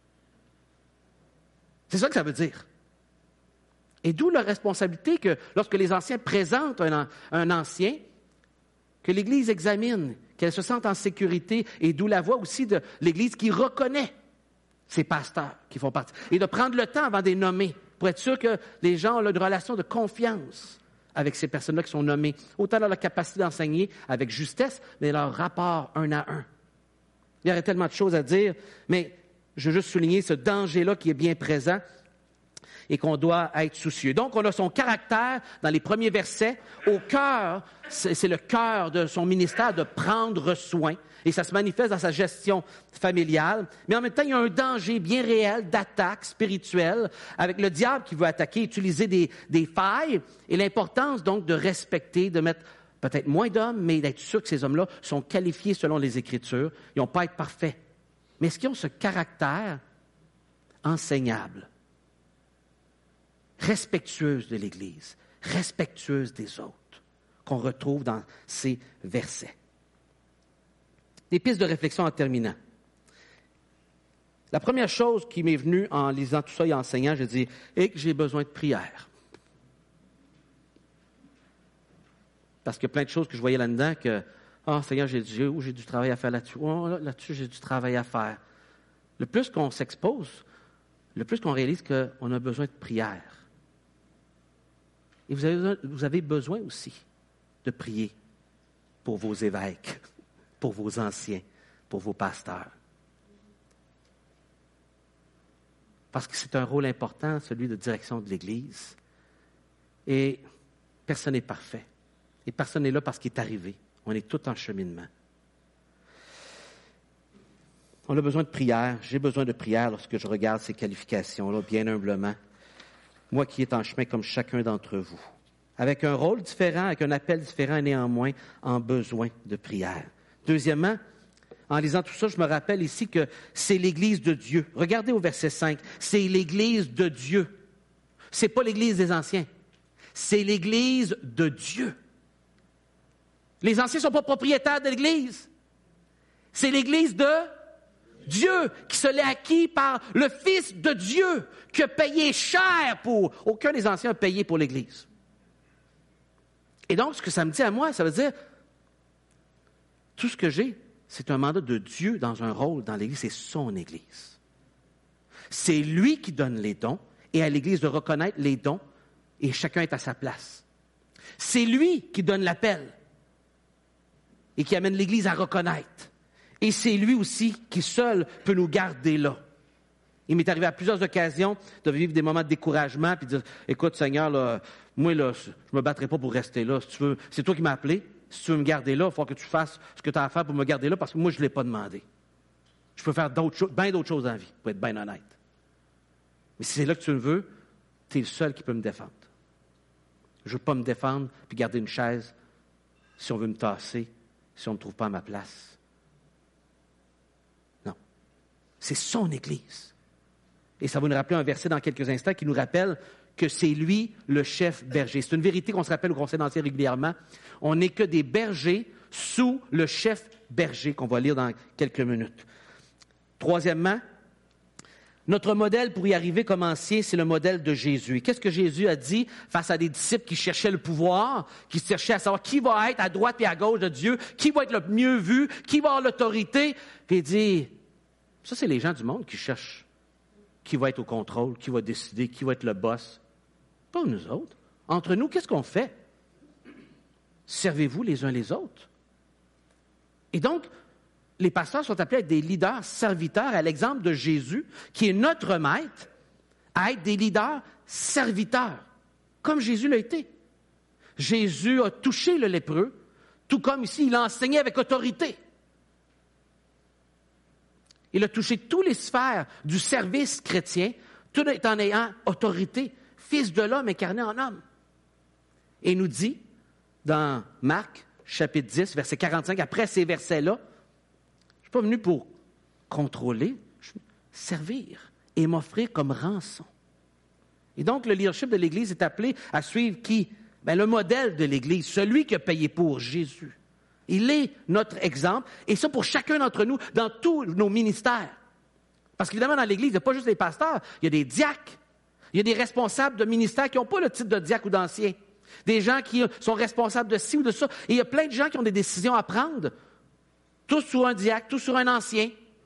C'est ça que ça veut dire. Et d'où la responsabilité que lorsque les anciens présentent un, un ancien, que l'Église examine, qu'elle se sente en sécurité, et d'où la voix aussi de l'Église qui reconnaît ces pasteurs qui font partie. Et de prendre le temps avant de les nommer, pour être sûr que les gens ont une relation de confiance avec ces personnes-là qui sont nommées, autant dans leur capacité d'enseigner avec justesse, mais leur rapport un à un. Il y aurait tellement de choses à dire, mais je veux juste souligner ce danger-là qui est bien présent et qu'on doit être soucieux. Donc, on a son caractère dans les premiers versets. Au cœur, c'est, c'est le cœur de son ministère de prendre soin. Et ça se manifeste dans sa gestion familiale. Mais en même temps, il y a un danger bien réel d'attaque spirituelle avec le diable qui veut attaquer, utiliser des, des failles. Et l'importance, donc, de respecter, de mettre peut-être moins d'hommes, mais d'être sûr que ces hommes-là sont qualifiés selon les Écritures. Ils n'ont pas à être parfaits. Mais est-ce qu'ils ont ce caractère enseignable? Respectueuse de l'Église, respectueuse des autres, qu'on retrouve dans ces versets. Des pistes de réflexion en terminant. La première chose qui m'est venue en lisant tout ça et en enseignant, je dis, et que j'ai besoin de prière. Parce qu'il y a plein de choses que je voyais là-dedans que, ah, oh, Seigneur, j'ai du, j'ai du travail à faire là-dessus. Oh, là, là-dessus, j'ai du travail à faire. Le plus qu'on s'expose, le plus qu'on réalise qu'on a besoin de prière. Et vous avez, besoin, vous avez besoin aussi de prier pour vos évêques, pour vos anciens, pour vos pasteurs. Parce que c'est un rôle important, celui de direction de l'Église. Et personne n'est parfait. Et personne n'est là parce qu'il est arrivé. On est tous en cheminement. On a besoin de prière. J'ai besoin de prière lorsque je regarde ces qualifications-là, bien humblement. Moi qui est en chemin comme chacun d'entre vous. Avec un rôle différent, avec un appel différent, et néanmoins en besoin de prière. Deuxièmement, en lisant tout ça, je me rappelle ici que c'est l'Église de Dieu. Regardez au verset cinq. C'est l'Église de Dieu. C'est pas l'Église des anciens. C'est l'Église de Dieu. Les anciens ne sont pas propriétaires de l'Église. C'est l'Église de Dieu qui se l'est acquis par le Fils de Dieu qui a payé cher pour... Aucun des anciens n'a payé pour l'Église. Et donc, ce que ça me dit à moi, ça veut dire, tout ce que j'ai, c'est un mandat de Dieu dans un rôle dans l'Église, c'est son Église. C'est lui qui donne les dons, et à l'Église de reconnaître les dons, et chacun est à sa place. C'est lui qui donne l'appel, et qui amène l'Église à reconnaître. Et c'est lui aussi qui seul peut nous garder là. Il m'est arrivé à plusieurs occasions de vivre des moments de découragement, puis de dire, écoute Seigneur, là, moi, là, je ne me battrai pas pour rester là. Si tu veux, c'est toi qui m'as appelé. Si tu veux me garder là, il faut que tu fasses ce que tu as à faire pour me garder là, parce que moi, je ne l'ai pas demandé. Je peux faire d'autres choses, bien d'autres choses dans la vie, pour être bien honnête. Mais si c'est là que tu le veux, tu es le seul qui peut me défendre. Je ne veux pas me défendre puis garder une chaise si on veut me tasser, si on ne me trouve pas à ma place. Non. C'est son Église. Et ça va nous rappeler un verset dans quelques instants qui nous rappelle que c'est lui le chef berger. C'est une vérité qu'on se rappelle au conseil d'anciens régulièrement. On n'est que des bergers sous le chef berger qu'on va lire dans quelques minutes. Troisièmement, notre modèle pour y arriver comme ancien, c'est le modèle de Jésus. Et qu'est-ce que Jésus a dit face à des disciples qui cherchaient le pouvoir, qui cherchaient à savoir qui va être à droite et à gauche de Dieu, qui va être le mieux vu, qui va avoir l'autorité? Puis il dit, ça c'est les gens du monde qui cherchent qui va être au contrôle, qui va décider, qui va être le boss. Pas nous autres. Entre nous, qu'est-ce qu'on fait? Servez-vous les uns les autres. Et donc, les pasteurs sont appelés à être des leaders serviteurs, à l'exemple de Jésus, qui est notre maître, à être des leaders serviteurs, comme Jésus l'a été. Jésus a touché le lépreux, tout comme ici, il a enseigné avec autorité. Il a touché toutes les sphères du service chrétien, tout en ayant autorité, Fils de l'homme incarné en homme. Et il nous dit, dans Marc, chapitre dix, verset quarante-cinq, après ces versets-là, je ne suis pas venu pour contrôler, je veux servir et m'offrir comme rançon. Et donc, le leadership de l'Église est appelé à suivre qui? Bien, le modèle de l'Église, celui qui a payé pour Jésus. Il est notre exemple, et ça pour chacun d'entre nous, dans tous nos ministères. Parce qu'évidemment, dans l'Église, il n'y a pas juste les pasteurs, il y a des diacres, il y a des responsables de ministères qui n'ont pas le titre de diacre ou d'ancien, des gens qui sont responsables de ci ou de ça, et il y a plein de gens qui ont des décisions à prendre, tous sur un diacre, tous sur un ancien.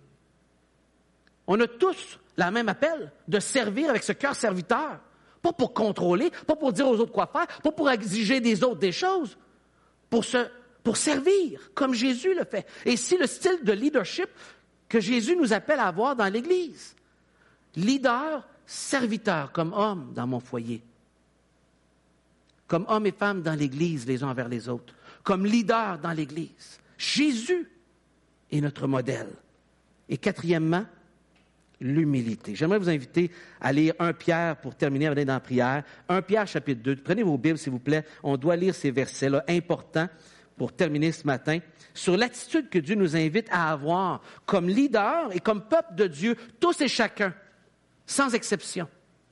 On a tous la même appel de servir avec ce cœur serviteur, pas pour contrôler, pas pour dire aux autres quoi faire, pas pour exiger des autres des choses, pour se pour servir, comme Jésus le fait. Et c'est le style de leadership que Jésus nous appelle à avoir dans l'Église. Leader, serviteur, comme homme dans mon foyer. Comme hommes et femmes dans l'Église, les uns envers les autres. Comme leader dans l'Église. Jésus est notre modèle. Et quatrièmement, l'humilité. J'aimerais vous inviter à lire un Pierre pour terminer avec dans la prière. un Pierre, chapitre deux. Prenez vos Bibles, s'il vous plaît. On doit lire ces versets-là importants pour terminer ce matin, sur l'attitude que Dieu nous invite à avoir comme leader et comme peuple de Dieu, tous et chacun, sans exception.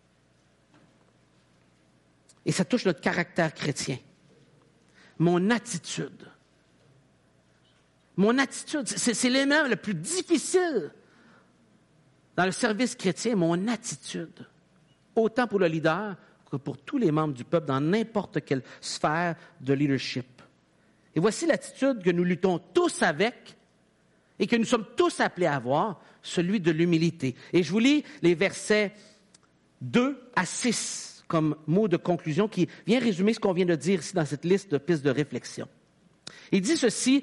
Et ça touche notre caractère chrétien. Mon attitude. Mon attitude, c'est, c'est l'élément le plus difficile dans le service chrétien, mon attitude. Autant pour le leader que pour tous les membres du peuple dans n'importe quelle sphère de leadership. Et voici l'attitude que nous luttons tous avec et que nous sommes tous appelés à avoir, celui de l'humilité. Et je vous lis les versets deux à six comme mot de conclusion qui vient résumer ce qu'on vient de dire ici dans cette liste de pistes de réflexion. Il dit ceci,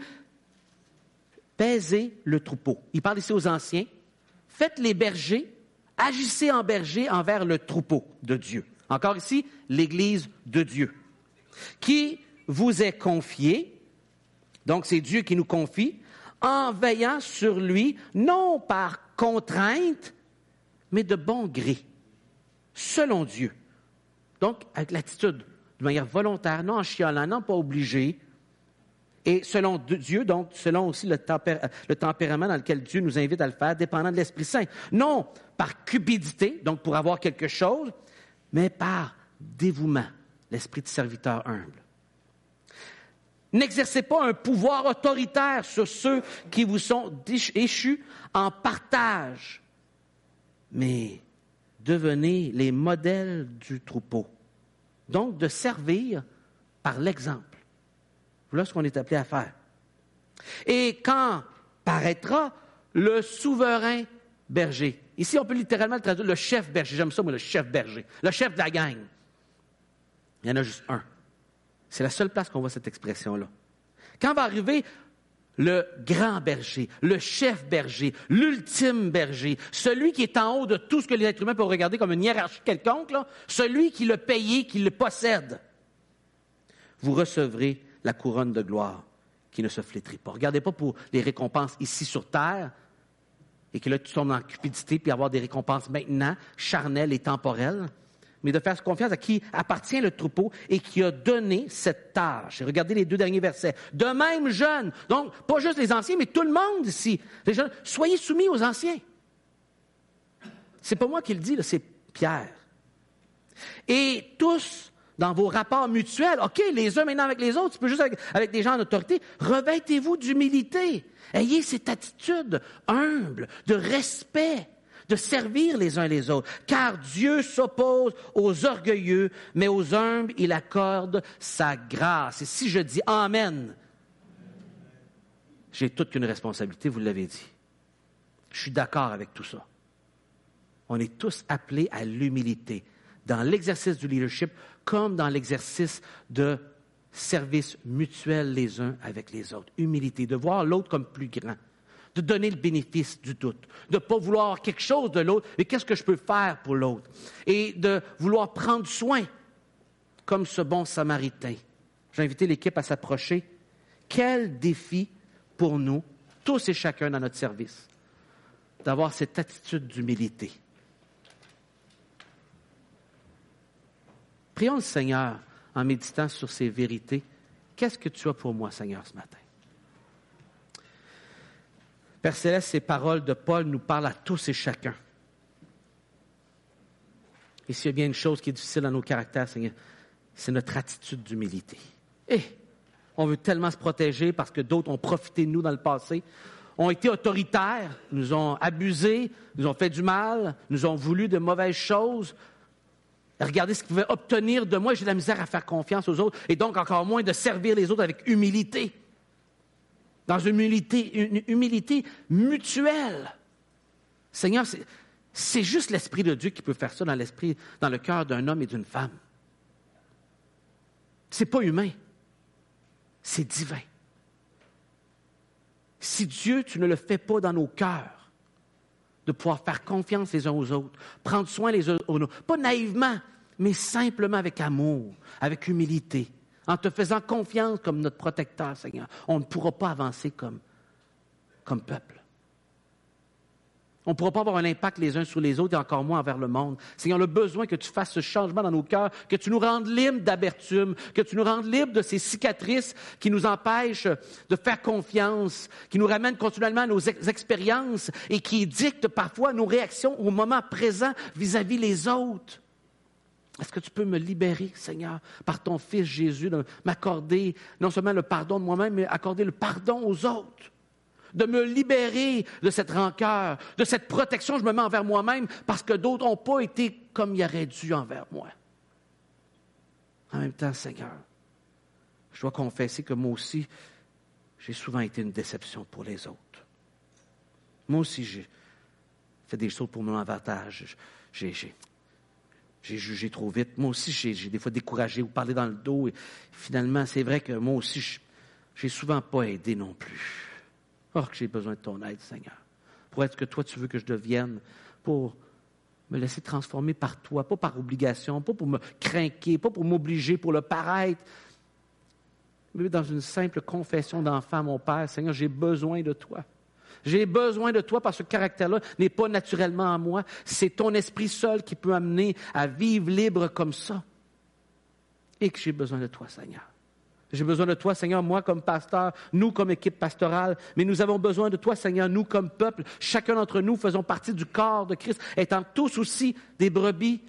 « Paisez le troupeau ». Il parle ici aux anciens. « Faites les bergers, agissez en berger envers le troupeau de Dieu ». Encore ici, l'Église de Dieu. « Qui vous est confié ». Donc, c'est Dieu qui nous confie, en veillant sur lui, non par contrainte, mais de bon gré, selon Dieu. Donc, avec l'attitude, de manière volontaire, non en chiolant, non pas obligé, et selon Dieu, donc, selon aussi le, tempér- le tempérament dans lequel Dieu nous invite à le faire, dépendant de l'Esprit Saint. Non par cupidité, donc pour avoir quelque chose, mais par dévouement, l'esprit de serviteur humble. N'exercez pas un pouvoir autoritaire sur ceux qui vous sont échus en partage, mais devenez les modèles du troupeau. Donc, de servir par l'exemple. Voilà ce qu'on est appelé à faire. Et quand paraîtra le souverain berger. Ici, on peut littéralement le traduire le chef berger. J'aime ça, moi, le chef berger. Le chef de la gang. Il y en a juste un. C'est la seule place qu'on voit cette expression-là. Quand va arriver le grand berger, le chef berger, l'ultime berger, celui qui est en haut de tout ce que les êtres humains peuvent regarder comme une hiérarchie quelconque, là, celui qui l'a payé, qui le possède, vous recevrez la couronne de gloire qui ne se flétrit pas. Regardez pas pour les récompenses ici sur terre et que là tu tombes en cupidité puis avoir des récompenses maintenant, charnelles et temporelles, mais de faire confiance à qui appartient le troupeau et qui a donné cette tâche. Et regardez les deux derniers versets. De même jeunes, donc pas juste les anciens, mais tout le monde ici. Les jeunes, soyez soumis aux anciens. C'est pas moi qui le dis, là, c'est Pierre. Et tous, dans vos rapports mutuels, OK, les uns maintenant avec les autres, tu peux juste avec, avec des gens en autorité, revêtez-vous d'humilité. Ayez cette attitude humble, de respect, de servir les uns les autres. Car Dieu s'oppose aux orgueilleux, mais aux humbles, il accorde sa grâce. Et si je dis Amen, j'ai toute une responsabilité, vous l'avez dit. Je suis d'accord avec tout ça. On est tous appelés à l'humilité, dans l'exercice du leadership, comme dans l'exercice de service mutuel les uns avec les autres. Humilité, de voir l'autre comme plus grand, de donner le bénéfice du doute, de ne pas vouloir quelque chose de l'autre, mais qu'est-ce que je peux faire pour l'autre? Et de vouloir prendre soin, comme ce bon Samaritain. J'ai invité l'équipe à s'approcher. Quel défi pour nous, tous et chacun dans notre service, d'avoir cette attitude d'humilité. Prions le Seigneur en méditant sur ces vérités. Qu'est-ce que tu as pour moi, Seigneur, ce matin? Père Céleste, ces paroles de Paul nous parlent à tous et chacun. Et s'il y a bien une chose qui est difficile dans nos caractères, Seigneur, c'est notre attitude d'humilité. Et on veut tellement se protéger parce que d'autres ont profité de nous dans le passé, ont été autoritaires, nous ont abusés, nous ont fait du mal, nous ont voulu de mauvaises choses. Regardez ce qu'ils pouvaient obtenir de moi. J'ai de la misère à faire confiance aux autres et donc encore moins de servir les autres avec humilité. Dans une humilité, une humilité mutuelle. Seigneur, c'est, c'est juste l'Esprit de Dieu qui peut faire ça dans l'esprit, dans le cœur d'un homme et d'une femme. C'est pas humain. C'est divin. Si Dieu, tu ne le fais pas dans nos cœurs, de pouvoir faire confiance les uns aux autres, prendre soin les uns aux autres, pas naïvement, mais simplement avec amour, avec humilité, en te faisant confiance comme notre protecteur, Seigneur, on ne pourra pas avancer comme, comme peuple. On ne pourra pas avoir un impact les uns sur les autres et encore moins envers le monde. Seigneur, on a besoin que tu fasses ce changement dans nos cœurs, que tu nous rendes libres d'amertume, que tu nous rendes libres de ces cicatrices qui nous empêchent de faire confiance, qui nous ramènent continuellement à nos ex- expériences et qui dictent parfois nos réactions au moment présent vis-à-vis les autres. Est-ce que tu peux me libérer, Seigneur, par ton Fils Jésus, de m'accorder non seulement le pardon de moi-même, mais accorder le pardon aux autres? De me libérer de cette rancœur, de cette protection que je me mets envers moi-même parce que d'autres n'ont pas été comme ils auraient dû envers moi. En même temps, Seigneur, je dois confesser que moi aussi, j'ai souvent été une déception pour les autres. Moi aussi, j'ai fait des choses pour mon avantage. J'ai, j'ai, j'ai jugé trop vite. Moi aussi, j'ai, j'ai des fois découragé ou parlé dans le dos. Et finalement, c'est vrai que moi aussi, je, j'ai souvent pas aidé non plus. Oh, que j'ai besoin de ton aide, Seigneur, pour être ce que toi, tu veux que je devienne, pour me laisser transformer par toi, pas par obligation, pas pour me craquer, pas pour m'obliger, pour le paraître, mais dans une simple confession d'enfant à mon Père, Seigneur, j'ai besoin de toi. J'ai besoin de toi parce que ce caractère-là n'est pas naturellement en moi. C'est ton esprit seul qui peut m'amener à vivre libre comme ça. Et que j'ai besoin de toi, Seigneur. J'ai besoin de toi, Seigneur, moi comme pasteur, nous comme équipe pastorale, mais nous avons besoin de toi, Seigneur, nous comme peuple. Chacun d'entre nous faisons partie du corps de Christ, étant tous aussi des brebis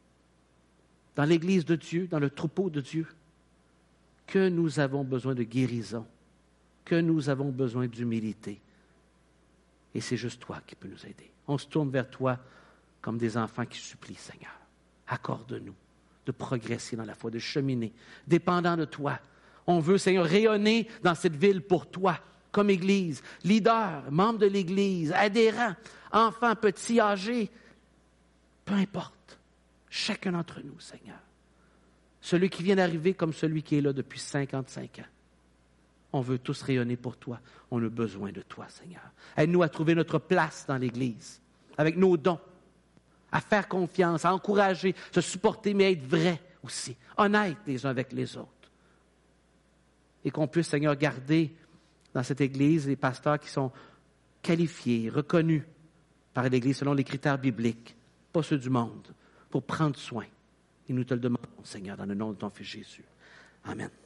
dans l'Église de Dieu, dans le troupeau de Dieu. Que nous avons besoin de guérison, que nous avons besoin d'humilité. Et c'est juste toi qui peux nous aider. On se tourne vers toi comme des enfants qui supplient, Seigneur. Accorde-nous de progresser dans la foi, de cheminer, dépendant de toi. On veut, Seigneur, rayonner dans cette ville pour toi, comme Église, leader, membre de l'Église, adhérent, enfant, petit, âgé, peu importe. Chacun d'entre nous, Seigneur. Celui qui vient d'arriver comme celui qui est là depuis cinquante-cinq ans. On veut tous rayonner pour toi. On a besoin de toi, Seigneur. Aide-nous à trouver notre place dans l'Église, avec nos dons, à faire confiance, à encourager, se supporter, mais être vrai aussi, honnête les uns avec les autres. Et qu'on puisse, Seigneur, garder dans cette Église les pasteurs qui sont qualifiés, reconnus par l'Église selon les critères bibliques, pas ceux du monde, pour prendre soin. Et nous te le demandons, Seigneur, dans le nom de ton Fils Jésus. Amen.